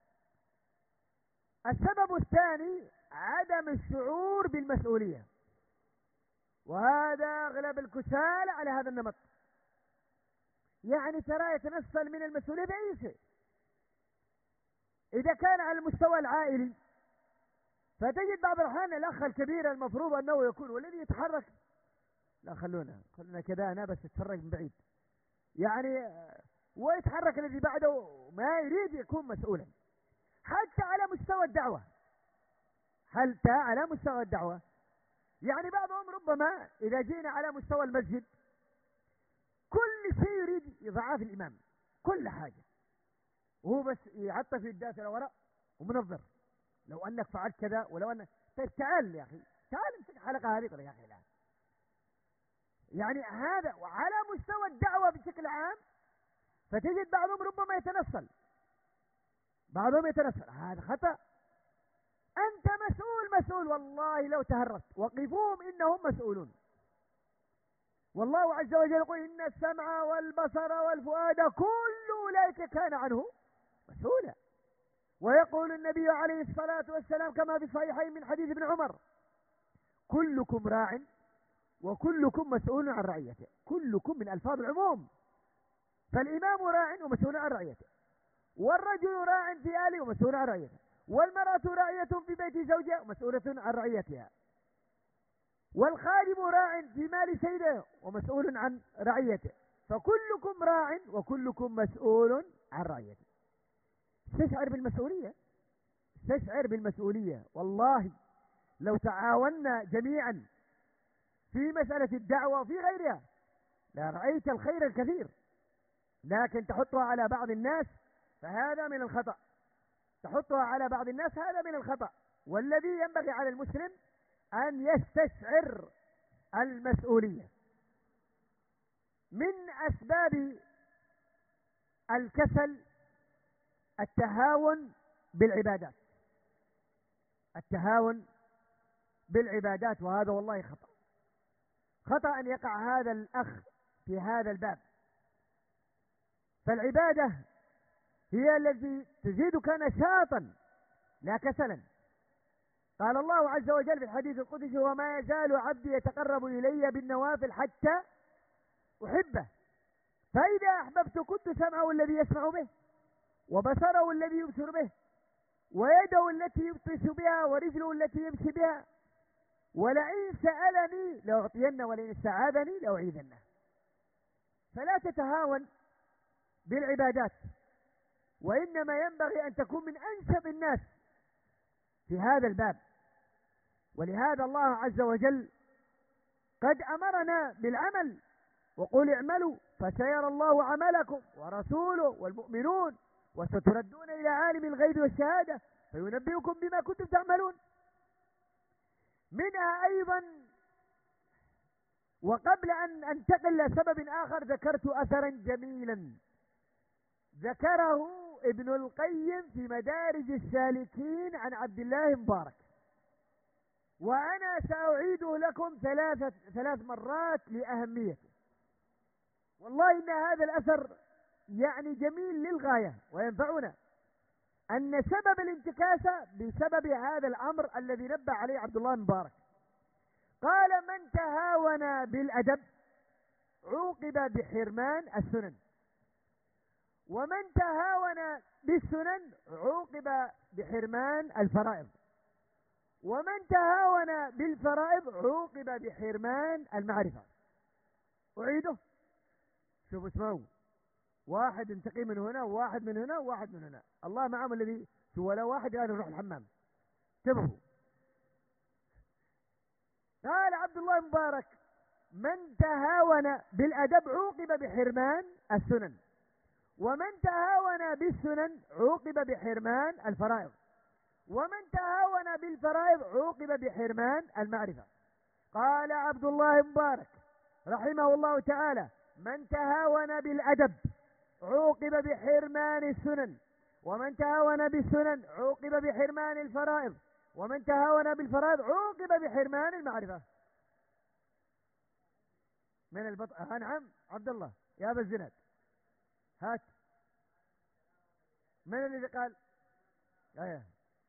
السبب الثاني عدم الشعور بالمسؤولية، وهذا أغلب الكسال على هذا النمط، يعني ترى يتنصل من المسؤولية بأي شيء. إذا كان على المستوى العائلي فتجد بعض الأحيان الأخ الكبير المفروض أنه يكون والذي يتحرك، لا خلونا خلونا كذا أنا بس أتفرج من بعيد، يعني ويتحرك الذي بعده ما يريد يكون مسؤولا. حتى على مستوى الدعوة، حتى على مستوى الدعوة يعني بعضهم ربما إذا جينا على مستوى المسجد كل شيء يريد إضعاف الإمام، كل حاجة، وهو بس يعطف في الداخل وراء ومنظر، لو أنك فعلت كذا ولو أنك طيب تعال يا أخي تعال امسك حلقة هذه يا أخي لا. يعني هذا وعلى مستوى الدعوة بشكل عام فتجد بعضهم ربما يتنصل، بعضهم يتنصل، هذا خطأ. أنت مسؤول مسؤول والله لو تهرست وقفوهم إنهم مسؤولون. والله عز وجل يقول إن السمع والبصر والفؤاد كل أولئك كان عنه مسؤولا. ويقول النبي عليه الصلاة والسلام كما في الصحيحين من حديث ابن عمر كلكم راع وكلكم مسؤول عن رعيته، كلكم من ألفاظ العموم، فالإمام راع ومسؤول عن رعيته، والرجل راع في أهله ومسؤول عن رعيته، والمرأة راعية في بيت زوجها ومسؤولة عن رعيتها، والخادم راع في مال سيده ومسؤول عن رعيته، فكلكم راع وكلكم مسؤول عن رعيته. استشعر بالمسؤولية، استشعر بالمسؤولية. والله لو تعاوننا جميعا في مسألة الدعوة وفي غيرها لرأيت الخير الكثير، لكن تحطها على بعض الناس فهذا من الخطأ، تحطها على بعض الناس هذا من الخطأ. والذي ينبغي على المسلم أن يستشعر المسؤولية. من أسباب الكسل التهاون بالعبادات، التهاون بالعبادات، وهذا والله خطأ. خطأ أن يقع هذا الأخ في هذا الباب. فالعبادة هي التي تزيدك نشاطا لا كسلا. قال الله عز وجل في الحديث القدسي: وما يزال عبدي يتقرب إلي بالنوافل حتى أحبه، فإذا أحببت كنت سمعه الذي يسمع به، وبصره الذي يبصر به، ويده التي يبطش بها، ورجله التي يمشي بها، ولئن سألني لأعطينه، ولئن استعاذني لأعيذنه. فلا تتهاون بالعبادات، وإنما ينبغي أن تكون من أنشط الناس في هذا الباب. ولهذا الله عز وجل قد أمرنا بالعمل، وقل اعملوا فسيرى الله عملكم ورسوله والمؤمنون وستردون إلى عالم الغيب والشهادة فينبئكم بما كنتم تعملون. منها أيضا، وقبل أن أنتقل لسبب آخر، ذكرت أثرا جميلا ذكره ابن القيم في مدارج السالكين عن عبد الله مبارك، وأنا سأعيده لكم ثلاثة ثلاث مرات لأهميته. والله إن هذا الأثر يعني جميل للغاية وينفعنا. أن سبب الانتكاسة بسبب هذا الأمر الذي نبه عليه عبد الله مبارك. قال: من تهاون بالأدب عوقب بحرمان السنن، ومن تهاون بالسنن عوقب بحرمان الفرائض، ومن تهاون بالفرائض عوقب بحرمان المعرفة. أعيده، شوفوا اسمعوا، واحد ينتقي من هنا وواحد من هنا وواحد من هنا، الله معهم الذي سوى له واحد الآن يروح الحمام. انتبهوا. قال عبد الله مبارك: من تهاون بالأدب عوقب بحرمان السنن، ومن تهاون بالسنن عوقب بحرمان الفرائض، ومن تهاون بالفرائض عوقب بحرمان المعرفة. قال عبد الله مبارك رحمه الله تعالى: من تهاون بالأدب عوقب بحرمان السنن، ومن تهاون بالسنن عوقب بحرمان الفرائض، ومن تهاون بالفرائض عوقب بحرمان المعرفة. من البطء. آه نعم عبد الله يا أبا الزناد، هات. من الذي قال؟ ايه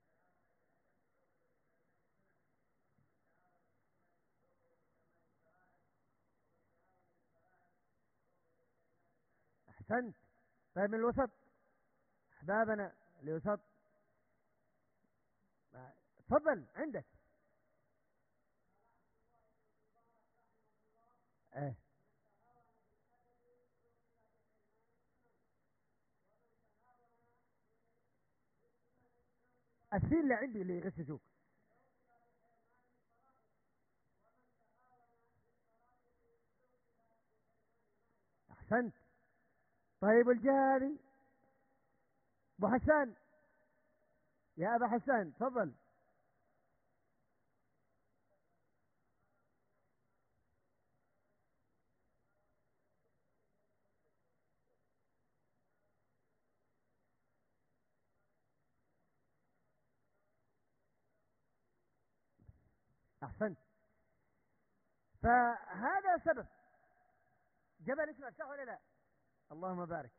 احسنت. طيب من الوسط، احبابنا الوسط، تفضل عندك. ايه السين اللي عندي اللي يغششوك. احسنت. طيب الجهة هذه ابو حسان، يا ابا حسان تفضل. احسنت. فهذا سبب. جبل اسمه صح ولا لا؟ اللهم بارك.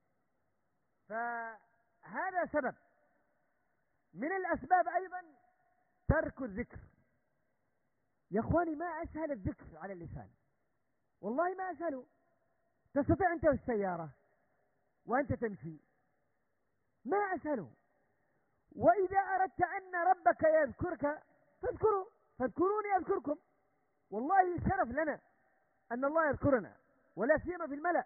فهذا سبب من الاسباب. ايضا ترك الذكر. يا اخواني ما اسهل الذكر على اللسان، والله ما اسهله. تستطيع انت في السيارة وانت تمشي، ما اسهله. واذا اردت ان ربك يذكرك فاذكره، فاذكروني اذكركم. والله شرف لنا ان الله يذكرنا، ولا سيما في الملأ.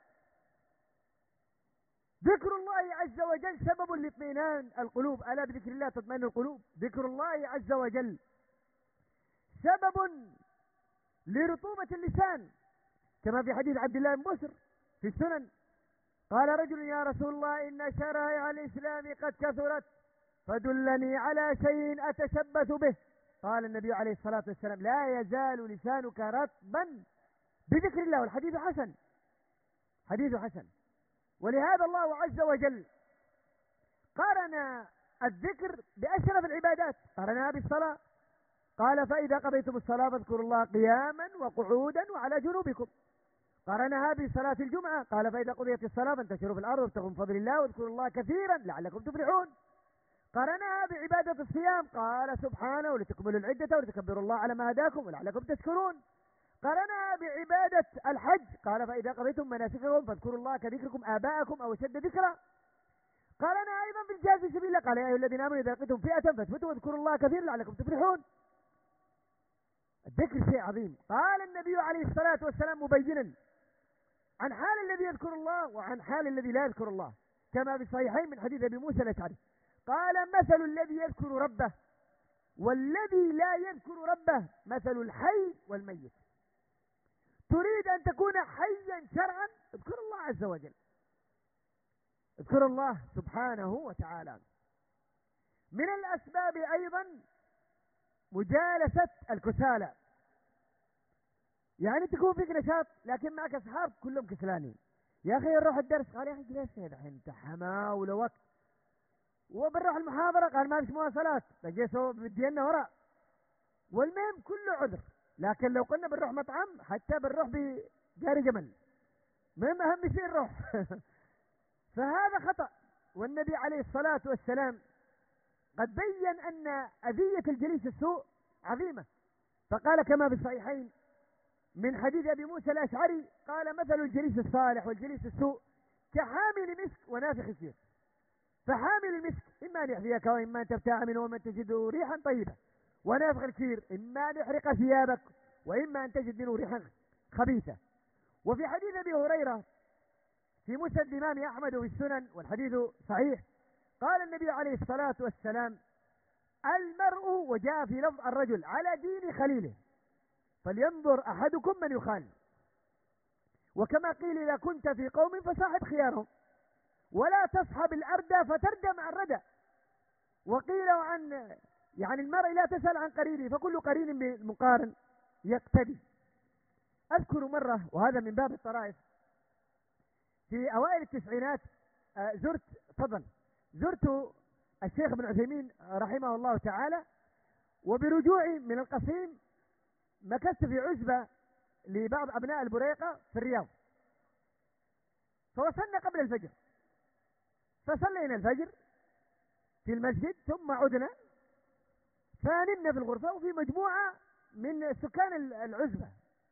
ذكر الله عز وجل سبب لاطمئنان القلوب. ألا بذكر الله تطمئن القلوب. ذكر الله عز وجل سبب لرطوبة اللسان، كما في حديث عبد الله بن بسر في السنن. قال رجل: يا رسول الله إن شرائع الإسلام قد كثرت، فدلني على شيء أتشبث به. قال النبي عليه الصلاة والسلام: لا يزال لسانك رطبا بذكر الله. والحديث حسن، حديث حسن. ولهذا الله عز وجل قرن الذكر بأشرف العبادات، قرنها بالصلاة، قال فإذا قضيتم الصلاة فاذكروا الله قياما وقعودا وعلى جنوبكم. قرنها بصلاة الجمعة، قال فإذا قضيت الصلاة فانتشروا في الأرض وابتغوا من فضل الله واذكروا الله كثيرا لعلكم تفلحون. قرنها بعبادة الصيام، قال سبحانه ولتكملوا العدة ولتكبروا الله على ما هداكم ولعلكم تشكرون. قرنها بعبادة الحج، قال فإذا قضيتم مناسككم فاذكروا الله كذكركم آباءكم أو أشد ذكرا. قرنها أيضا بالجهاد في سبيل الله، قال يا أيها الذين آمنوا إذا لقيتم فئة فاثبتوا واذكروا الله كثيرا لعلكم تفلحون. الذكر شيء عظيم. قال النبي عليه الصلاة والسلام مبينا عن حال الذي يذكر الله وعن حال الذي لا يذكر الله، كما في الصحيحين من حديث أبي موسى الأشعري، قال مثل الذي يذكر ربه والذي لا يذكر ربه مثل الحي والميت. تريد أن تكون حيا شرعا، اذكر الله عز وجل، اذكر الله سبحانه وتعالى. من الأسباب أيضا مجالسة الكسالى، يعني تكون فيك نشاط لكن معك أصحاب كلهم كسلانين. يا أخي نروح الدرس، قال يا أخي جلس الحين أنت حماه ولا وقت. وبنروح المحاضرة، قال ما فيش مواصلات، بجيسوا بدينا وراء. والمهم كله عذر. لكن لو قلنا بنروح مطعم حتى بنروح بجاري جمل، مهم أهم شيء نروح. فهذا خطأ. والنبي عليه الصلاة والسلام قد بين أن أذية الجليس السوء عظيمة، فقال كما في الصحيحين من حديث أبي موسى الأشعري قال مثل الجليس الصالح والجليس السوء كحامل مسك ونافخ السير. فحامل المسك إما أن يحذيك وإما أن تبتاع منه ومن تجده ريحا طيبة، ونافخ الكير إما أن يحرق ثيابك وإما أن تجد منه ريحا خبيثة. وفي حديث أبي هريرة في مسند الإمام أحمد وفي السنن والحديث صحيح، قال النبي عليه الصلاة والسلام المرء، وجاء في لفظ الرجل، على دين خليله فلينظر أحدكم من يخالف. وكما قيل إذا كنت في قوم فصاحب خيارهم ولا تصحب الأردى فتردى مع الردى. وقيل عن يعني المرء لا تسأل عن قرينه فكل قرين بالمقارن يقتدي. أذكر مرة، وهذا من باب الطرائف، في أوائل التسعينات زرت فضل زرت الشيخ ابن عثيمين رحمه الله تعالى، وبرجوعي من القصيم مكثت في عزبة لبعض أبناء البريقة في الرياض، فوصلنا قبل الفجر، فصلينا الفجر في المسجد ثم عدنا فنمنا في الغرفة، وفي مجموعة من سكان العزبة،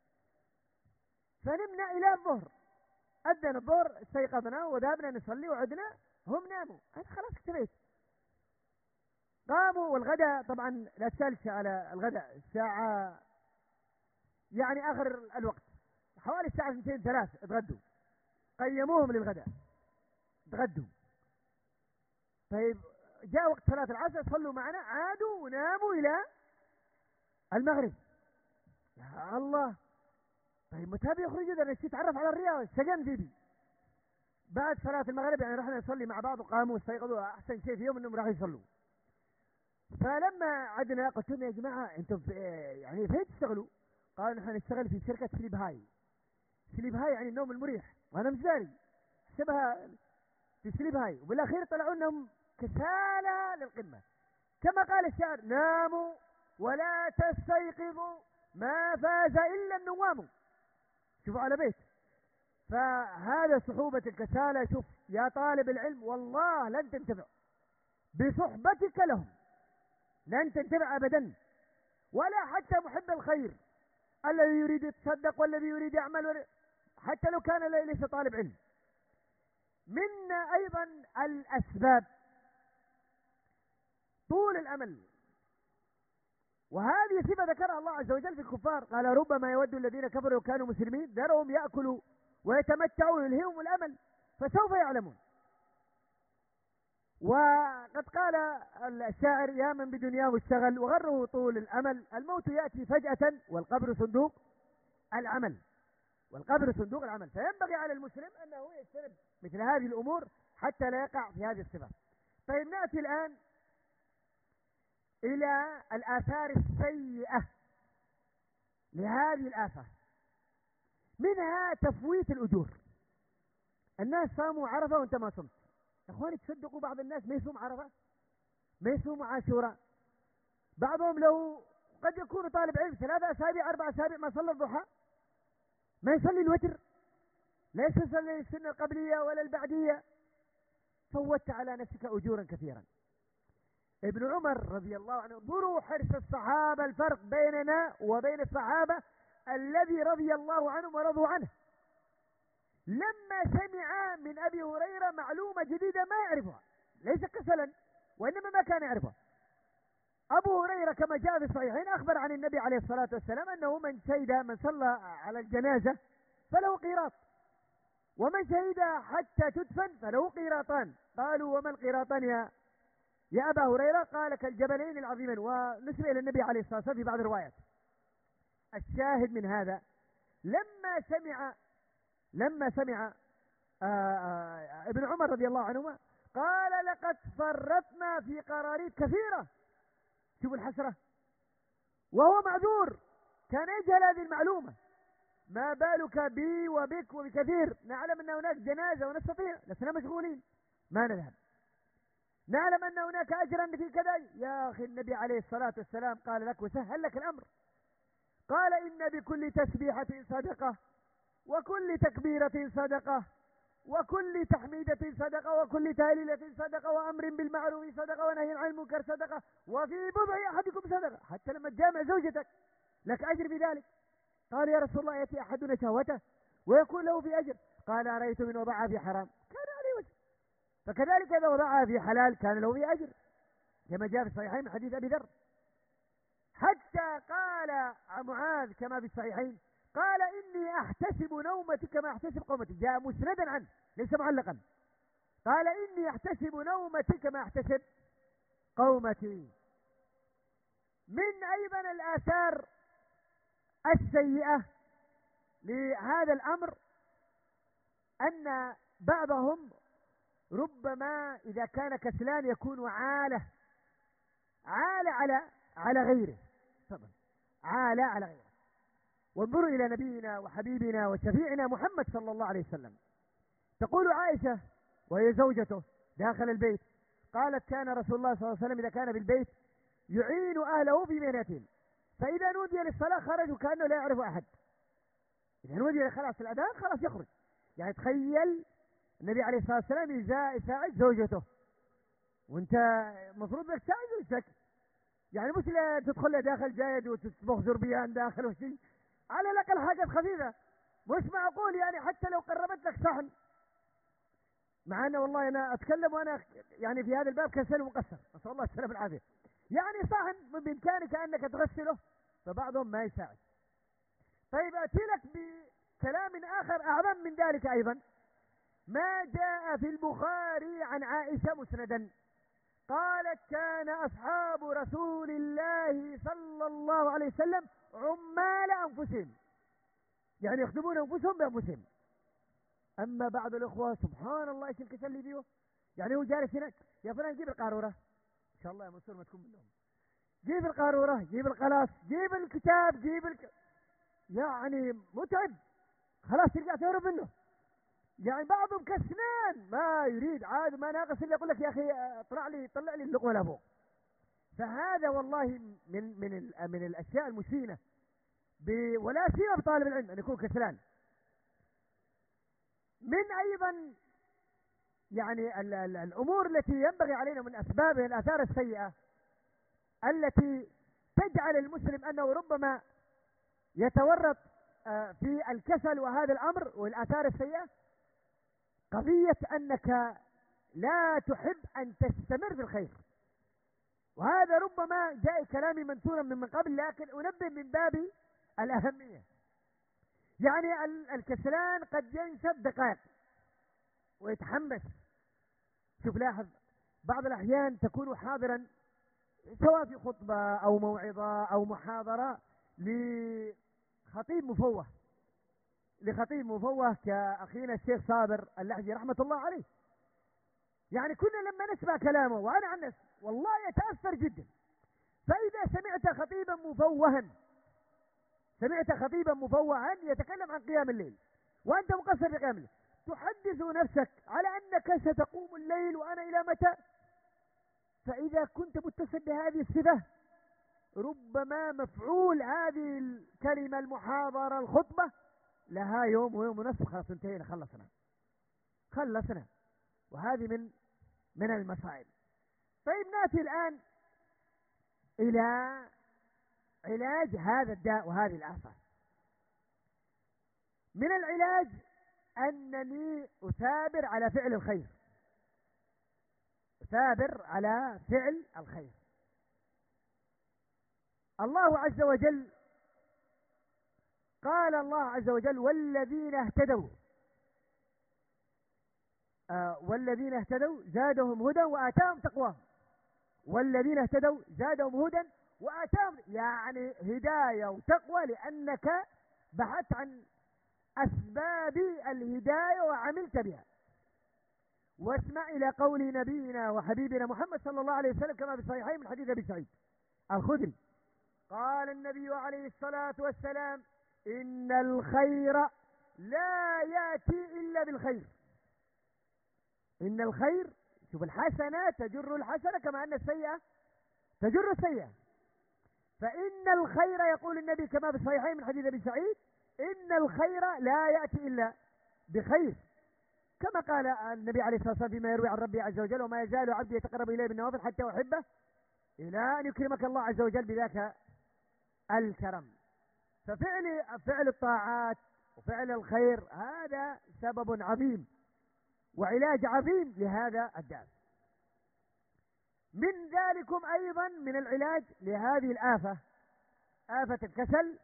فنمنا إلى الظهر. أذن الظهر استيقظنا وذهبنا نصلي وعدنا، هم ناموا، أنا خلاص اكتفيت. قاموا والغداء طبعا لا تسألش على الغداء، الساعة يعني آخر الوقت حوالي الساعة اثنتين ثلاث اتغدوا، قيموهم للغداء اتغدوا. طيب جاء وقت صلاة العصر صلوا معنا، عادوا وناموا إلى المغرب. يا الله، طيب متى بيخرجوا؟ ده نسيت اتعرف على الرياض، سجن ذيبي. بعد صلاة المغرب يعني رحنا نصلي مع بعض وقاموا واستيقظوا، أحسن شيء فيهم إنهم راحوا يصلوا. فلما عدنا قلت لهم يا جماعة أنتم يعني فين تشتغلوا؟ قالوا نحن نشتغل في شركة سليب هاي. سليب هاي يعني النوم المريح، وأنا مش داري حسبها في سليب هاي. وبالأخير طلعوا لهم كسالى للقمة، كما قال الشاعر ناموا ولا تستيقظوا ما فاز إلا النوام. شوفوا على بيت. فهذا صحوبة الكسالى. شوف يا طالب العلم، والله لن تنتفع بصحبتك لهم، لن تنتفع أبدا، ولا حتى محب الخير الذي يريد يتصدق والذي يريد يعمل، حتى لو كان ليس طالب علم. من أيضا الأسباب طول الأمل، وهذه صفة ذكرها الله عز وجل في الكفار، قال ربما يود الذين كفروا وكانوا مسلمين ذرهم يأكلوا ويتمتعوا ويلهيهم الأمل فسوف يعلمون. وقد قال الشاعر يا من بدنياه اشتغل وغره طول الأمل، الموت يأتي فجأة والقبر صندوق العمل، والقبر صندوق العمل. فينبغي على المسلم أنه يجتنب مثل هذه الأمور حتى لا يقع في هذه الصفة. طيب نأتي الآن إلى الآثار السيئة لهذه الآفة، منها تفويت الأجور. الناس صاموا عرفة وانت ما صمت. يا اخواني تصدقوا بعض الناس ما يصوم عرفة، ما يصوموا عاشوراء. بعضهم لو قد يكون طالب علم ثلاثة أسابيع أربع أسابيع ما صلى الضحى، ما يصلي الوتر، لا يصلي السنة القبلية ولا البعدية، فوتت على نفسك أجورا كثيرا. ابن عمر رضي الله عنه، انظروا حرص الصحابة، الفرق بيننا وبين الصحابة الذي رضي الله عنهم ورضوا عنه. لما سمع من أبي هريرة معلومة جديدة ما يعرفها، ليس كسلا وإنما ما كان يعرفها. أبو هريرة كما جاء في الصحيحين أخبر عن النبي عليه الصلاة والسلام أنه من شهد من صلى على الجنازة فله قيراط، ومن شهد حتى تدفن فله قيراطان. قالوا وما القيراطان يا يا أبا هريرة؟ قال كالجبلين العظيمين، ونسبة إلى النبي عليه الصلاة والسلام في بعض الروايات. الشاهد من هذا لما سمع لما سمع آآ آآ ابن عمر رضي الله عنهما قال لقد فرطنا في قراريط كثيرة. شوفوا الحسرة، وهو معذور، كان يجهل هذه المعلومة. ما بالك بي وبك وبكثير نعلم أن هناك جنازة ونستطيع، لسنا مشغولين ما نذهب. نعلم أن هناك أجرا في كذا، يا أخي النبي عليه الصلاة والسلام قال لك وسهل لك الأمر. قال إن بكل تسبيحة صدقة، وكل تكبيرة صدقة، وكل تحميدة صدقة، وكل تهليلة صدقة، وأمر بالمعروف صدقة، ونهي عن المنكر صدقة، وفي بضع أحدكم صدقة. حتى لما تجامع زوجتك لك أجر في ذلك. قال يا رسول الله يأتي أحدنا شهوته ويكون له في أجر؟ قال أرأيت من وضعها في حرام كان عليه وجه، فكذلك إذا وضعها في حلال كان له في أجر، كما جاء في الصحيحين من حديث أبي ذر. حتى قال معاذ كما في الصحيحين قال إني أحتسب نومتي كما أحتسب قومتي، جاء مسندا عنه ليس معلقا. قال إني أحتسب نومتي كما أحتسب قومتي. من أيضا الآثار السيئة لهذا الأمر أن بعضهم ربما إذا كان كسلان يكون عالة عالة على على غيره. طبعا عالة على غيره. وانظروا إلى نبينا وحبيبنا وشفيعنا محمد صلى الله عليه وسلم. تقول عائشة وهي زوجته داخل البيت قالت كان رسول الله صلى الله عليه وسلم إذا كان بالبيت يعين أهله في مهنتهم، فإذا نودي للصلاة خرجوا كأنه لا يعرف أحد. إذا نودي خلاص الأذان خلاص يخرج. يعني تخيل النبي عليه الصلاة والسلام يساعد زوجته وانت مفروض انك تساعد زوجتك، يعني مش لا تدخل له داخل جايد وتطبخ زربيان داخل وشيء، على الأقل حاجات خفيفة. مش معقول يعني حتى لو قربت لك صحن، مع أنه والله أنا أتكلم وأنا يعني في هذا الباب كسل ومقصر، نسأل الله السلامة والعافية. يعني صحن من بإمكانك أنك تغسله، فبعضهم ما يساعد. طيب أتي لك بكلام آخر أعظم من ذلك أيضا، ما جاء في البخاري عن عائشة مسندا قالت كان أصحاب رسول الله صلى الله عليه وسلم عمال أنفسهم، يعني يخدمون أنفسهم بأنفسهم. أما بعض الأخوة سبحان الله ايش الكسل اللي فيه، يعني هو جالس هناك يا فلان جيب القارورة إن شاء الله يا منصور ما تكون منهم، جيب القارورة جيب القلاص جيب الكتاب جيب الك... يعني متعب، خلاص ترجع تهرب منه. يعني بعضهم كسنان ما يريد عاد ما ناقص الا يقول لك يا اخي طلع لي طلع لي اللقمه لفوق. فهذا والله من من من الاشياء المشينه، ولا سيما بطالب العلم ان يكون كسلان. من ايضا يعني ال ال الامور التي ينبغي علينا من اسبابها الاثار السيئه التي تجعل المسلم انه ربما يتورط في الكسل وهذا الامر والاثار السيئه، قضية أنك لا تحب أن تستمر في الخير. وهذا ربما جاء كلامي منثورا من, من قبل، لكن أنبه من باب الأهمية. يعني الكسلان قد ينشب دقائق ويتحمس. شوف لاحظ بعض الأحيان تكون حاضرا سواء في خطبة أو موعظة أو محاضرة لخطيب مفوه لخطيب مفوه كأخينا الشيخ صابر اللحجي رحمة الله عليه. يعني كنا لما نسمع كلامه وأنا عن نفسي والله يتأثر جدا. فإذا سمعت خطيبا مفوها سمعت خطيبا مفوها يتكلم عن قيام الليل وأنت مقصر في قيام الليل، تحدث نفسك على أنك ستقوم الليل وأنا إلى متى؟ فإذا كنت متصل بهذه الصفة ربما مفعول هذه الكلمة المحاضرة الخطبة لها يوم ويوم ونصف، خلاص انتهينا، خلصنا خلصنا. وهذه من من المصائب. طيب نأتي الآن إلى علاج هذا الداء وهذه الآفة. من العلاج أنني أثابر على فعل الخير، أثابر على فعل الخير. الله عز وجل قال الله عز وجل والذين اهتدوا آه والذين اهتدوا زادهم هدى وآتاهم تقواهم. والذين اهتدوا زادهم هدى وآتاهم، يعني هداية وتقوى، لأنك بحثت عن أسباب الهداية وعملت بها. واسمع إلى قول نبينا وحبيبنا محمد صلى الله عليه وسلم كما في الصحيحين من حديث أبي سعيد الخدري قال النبي عليه الصلاة والسلام إن الخير لا يأتي إلا بالخير. إن الخير، شوف، الحسنة تجر الحسنة كما أن السيئة تجر السيئة. فإن الخير يقول النبي كما في الصحيحين من حديث أبي سعيد إن الخير لا يأتي إلا بخير، كما قال النبي عليه الصلاة والسلام فيما يروي عن ربي عز وجل وما يزال عبدي يتقرب إليه بالنوافل حتى أحبه إلى أن يكرمك الله عز وجل بذاك الكرم. ففعل فعل الطاعات وفعل الخير هذا سبب عظيم وعلاج عظيم لهذا الداء. من ذلكم أيضا من العلاج لهذه الآفة، آفة الكسل،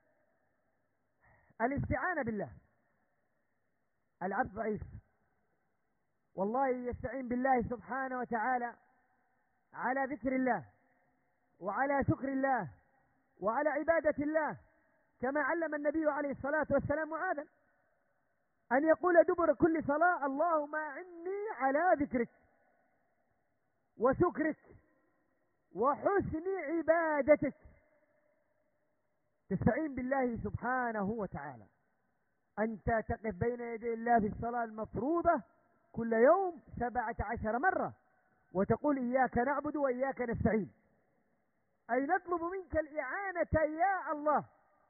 الاستعانة بالله. العبد ضعيف، والله يستعين بالله سبحانه وتعالى على ذكر الله وعلى شكر الله وعلى عبادة الله، كما علم النبي عليه الصلاة والسلام معاذا أن يقول دبر كل صلاة اللهم أعني على ذكرك وشكرك وحسن عبادتك. تستعين بالله سبحانه وتعالى، أنت تقف بين يدي الله في الصلاة المفروضة كل يوم سبعة عشر مرة وتقول إياك نعبد وإياك نستعين، أي نطلب منك الإعانة يا الله.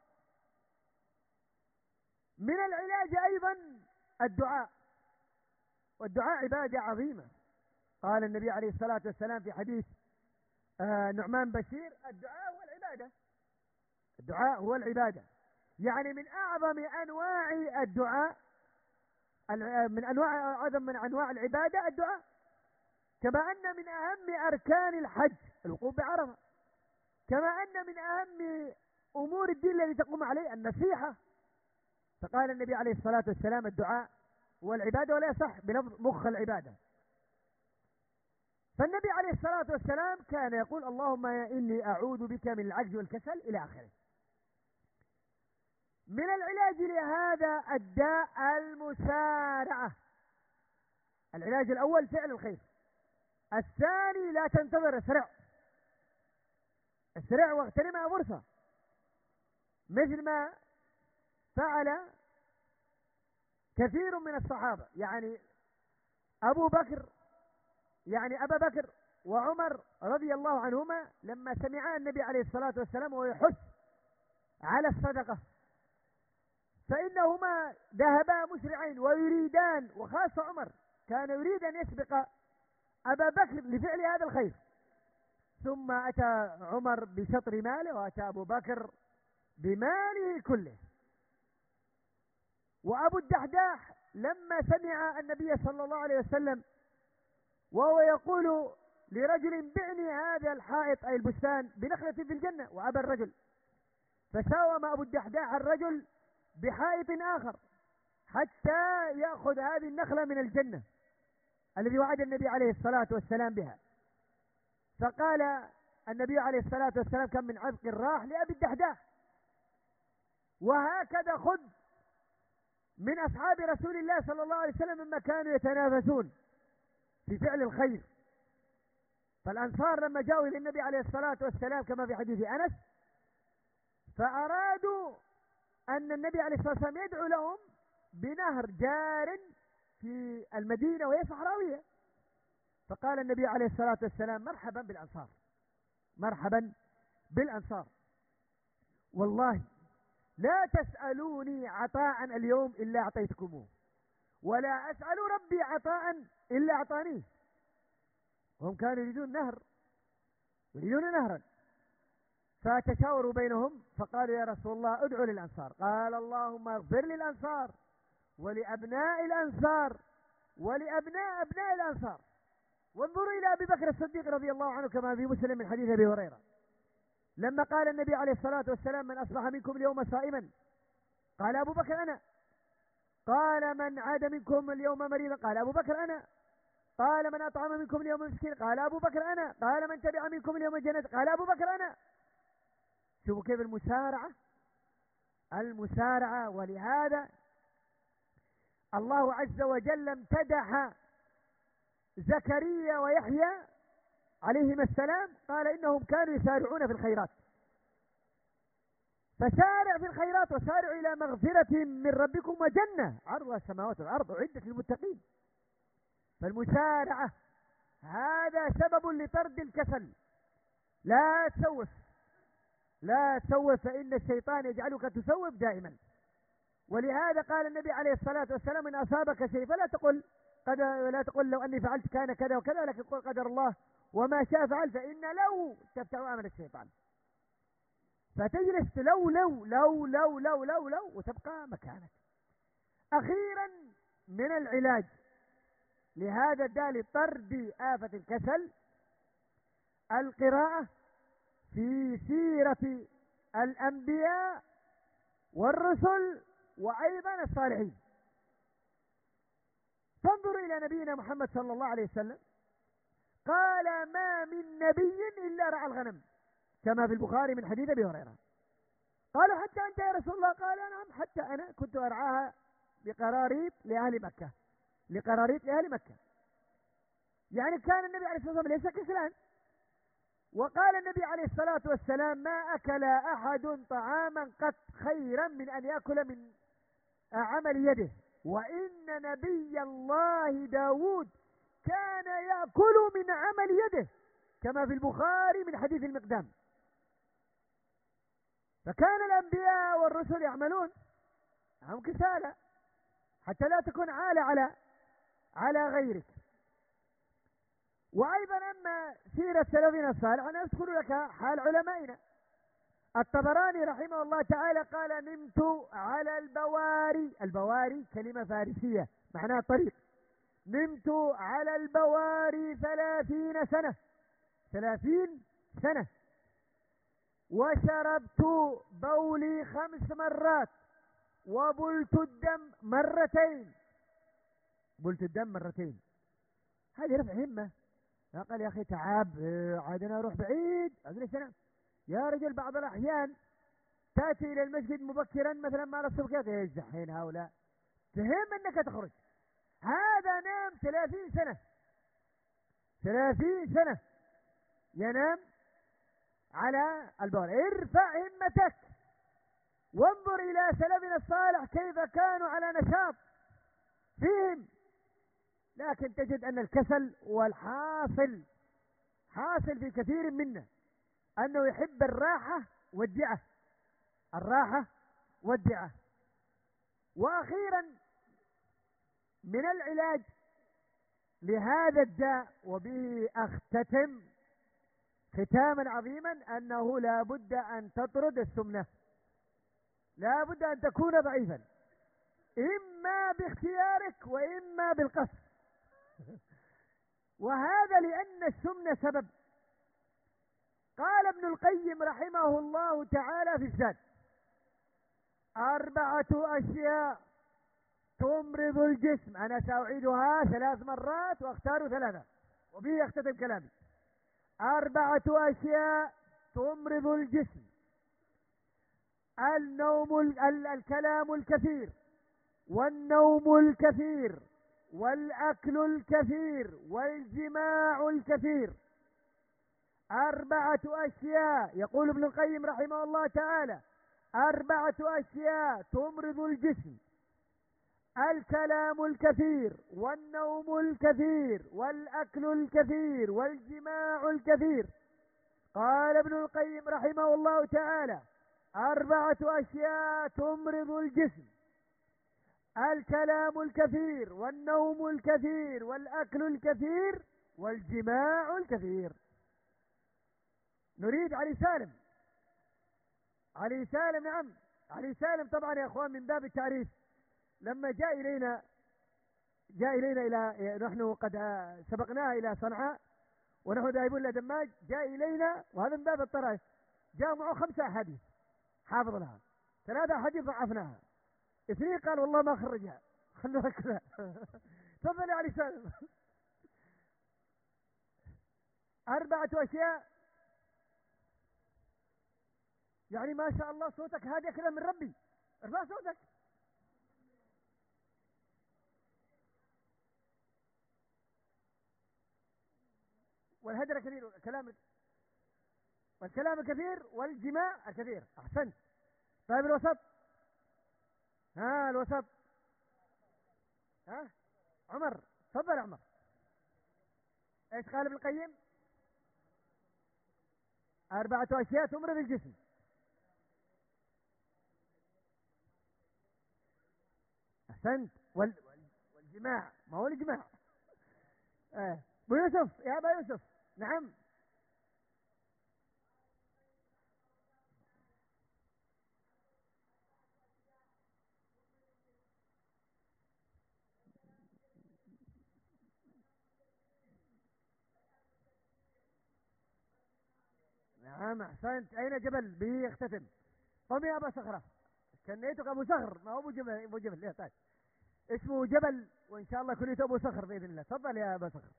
من العلاج أيضا الدعاء، والدعاء عبادة عظيمة. قال النبي عليه الصلاة والسلام في حديث آه نعمان بشير الدعاء هو العبادة. الدعاء هو العبادة، يعني من أعظم أنواع الدعاء، من أنواع أعظم من أنواع العبادة الدعاء، كما أن من أهم أركان الحج الوقوف بعرفة، كما أن من أهم أمور الدين الذي تقوم عليه النصيحة. فقال النبي عليه الصلاة والسلام الدعاء هو العبادة، ولا يصح بلفظ مخ العبادة. فالنبي عليه الصلاة والسلام كان يقول اللهم إني أعوذ بك من العجز والكسل إلى آخره. من العلاج لهذا الداء المسارعة. العلاج الأول فعل الخير، الثاني لا تنتظر، اسرع اسرع واغتنمها فرصة، مثل ما فعل كثير من الصحابة، يعني أبو بكر يعني أبا بكر وعمر رضي الله عنهما لما سمعا النبي عليه الصلاة والسلام وهو يحث على الصدقة فإنهما ذهبا مسرعين ويريدان، وخاصة عمر كان يريد أن يسبق أبا بكر لفعل هذا الخير، ثم أتى عمر بشطر ماله وأتى أبو بكر بماله كله. وأبو الدحداح لما سمع النبي صلى الله عليه وسلم وهو يقول لرجل بعني هذا الحائط أي البستان بنخلة في الجنة، وأبى الرجل، فساوم أبو الدحداح الرجل بحائط آخر حتى يأخذ هذه النخلة من الجنة الذي وعد النبي عليه الصلاة والسلام بها. فقال النبي عليه الصلاة والسلام كم من عذق راح لأبي الدحداح. وهكذا خذ من أصحاب رسول الله صلى الله عليه وسلم مما كانوا يتنافسون في فعل الخير. فالأنصار لما جاءوا إلى النبي عليه الصلاة والسلام كما في حديث أنس فأرادوا أن النبي عليه الصلاة والسلام يدعو لهم بنهر جار في المدينة وهي صحراوية، فقال النبي عليه الصلاة والسلام مرحبا بالأنصار، مرحبا بالأنصار، والله لا تسألوني عطاء اليوم إلا أعطيتكموه، ولا أسأل ربي عطاء إلا أعطانيه. هم كانوا يريدون نهر، يريدون نهرا، فتشاوروا بينهم فقالوا يا رسول الله ادعوا للأنصار. قال اللهم اغفر للأنصار ولأبناء الأنصار ولأبناء أبناء الأنصار. وانظروا إلى أبي بكر الصديق رضي الله عنه كما في مسلم من حديث أبي هريرة، لما قال النبي عليه الصلاة والسلام من أصبح منكم اليوم صائما، قال أبو بكر أنا. قال من عاد منكم اليوم مريضا، قال أبو بكر أنا. قال من أطعم منكم اليوم مسكين، قال أبو بكر أنا. قال من تبع منكم اليوم الجنة، قال أبو بكر أنا. شوفوا كيف المسارعة، المسارعة. ولهذا الله عز وجل امتدح زكريا ويحيى عليهما السلام، قال إنهم كانوا يسارعون في الخيرات. فسارع في الخيرات وسارعوا إلى مغفرة من ربكم وجنة عرضها السماوات والأرض أعدت للمتقين. فالمسارعة هذا سبب لطرد الكسل. لا تسوف، لا تسوف، فإن الشيطان يجعلك تسوف دائما. ولهذا قال النبي عليه الصلاة والسلام إن أصابك شيء فلا تقل قد لا تقل لو أني فعلت كان كذا وكذا، لكن قل قدر الله وما شاء فعل، فإن لو تفتح أمر الشيطان. فتجلس لو لو لو لو لو لو لو وتبقى مكانك. أخيرا من العلاج لهذا الداء لطرد آفة الكسل القراءة في سيرة الأنبياء والرسل وأيضا الصالحين. فانظروا إلى نبينا محمد صلى الله عليه وسلم، قال ما من نبي إلا رعى الغنم كما في البخاري من حديث أبي هريرة. قالوا حتى أنت يا رسول الله؟ قال نعم حتى أنا كنت أرعاها لقراريط لأهل مكة، لقراريط لأهل مكة. يعني كان النبي عليه الصلاة والسلام ليس كسلان. وقال النبي عليه الصلاة والسلام ما أكل أحد طعاما قط خيرا من أن يأكل من عمل يده، وإن نبي الله داود كان يأكل من عمل يده كما في البخاري من حديث المقدام. فكان الأنبياء والرسل يعملون هم كسالى حتى لا تكون عالة على على غيرك. وأيضا أما سيرة سلفنا الصالح أنا أذكر لك حال علمائنا. الطبراني رحمه الله تعالى قال نمت على البواري، البواري كلمة فارسية معناها طريق، نمت على البواري ثلاثين سنة، ثلاثين سنة، وشربت بولي خمس مرات، وبلت الدم مرتين. بلت الدم مرتين هذه رفع همة. قال يا أخي تعب عاد أنا أروح بعيد أقول سنة. يا رجل بعض الأحيان تأتي إلى المسجد مبكرا مثلا مع الصبح ايش دحين هؤلاء تهم أنك تخرج. هذا نام ثلاثين سنة، ثلاثين سنة ينام على البول. ارفع همتك وانظر إلى سلفنا الصالح كيف كانوا على نشاط فيهم. لكن تجد أن الكسل والحاصل حاصل في كثير منا أنه يحب الراحة والدعة، الراحة والدعة. وأخيرا من العلاج لهذا الداء، وبه أختتم ختاما عظيما، أنه لا بد أن تطرد السمنة، لا بد أن تكون ضعيفا إما باختيارك وإما بالقصد. وهذا لأن السمنة سبب. قال ابن القيم رحمه الله تعالى في الزاد أربعة أشياء تمرض الجسم. أنا سأعيدها ثلاث مرات وأختار ثلاثة وبه أختتم كلامي. أربعة أشياء تمرض الجسم: النوم ال الكلام الكثير، والنوم الكثير، والأكل الكثير، والجماع الكثير. أربعة أشياء يقول ابن القيم رحمه الله تعالى أربعة أشياء تمرض الجسم: الكلام الكثير والنوم الكثير والأكل الكثير والجماع الكثير. قال ابن القيم رحمه الله تعالى: أربعة أشياء تمرض الجسم: الكلام الكثير والنوم الكثير والأكل الكثير والجماع الكثير. نريد علي سالم. علي سالم، نعم علي سالم طبعا يا اخوان من باب التعريف. لما جاء الينا جاء الينا الى نحن قد سبقناه الى صنعاء ونحن ذاهبون الى دماج، جاء الينا وهذا من باب الطرائف، جاء معه خمسة احاديث حافظناها، ثلاثة احاديث ضعفناها، اثنين قال والله ما خرجها، خلوها كذا. تفضل يا علي سالم. أربعة أشياء، يعني ما شاء الله صوتك هادي كذا من ربي، ارفع صوتك. والهدر كثير والكلام والكلام الكثير والجماع الكثير. أحسنت. طيب الوسط، ها الوسط، ها عمر، تفضل عمر. ايش قال ابن القيم؟ أربعة أشياء تمرض الجسم: أحسنت. وال... والجماع، ما هو الجماع. آه. ابو يوسف، يا ابا يوسف. نعم. نعم احسنت. اين جبل به يختتم؟ قم يا ابا صخرة، كنيتك ابو صخر، ما هو ابو جبل. ابو جبل ليه؟ طيب اسمه جبل، وان شاء الله كنيته ابو صخر باذن الله. تفضل يا ابا صخر.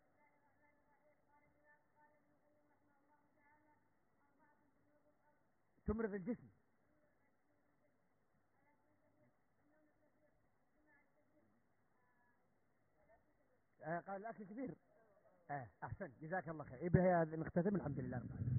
تمرض الجسم. آه قال الاكل كثير. آه احسن، جزاك الله خير. يبقى نختتم. الحمد لله رب العالمين.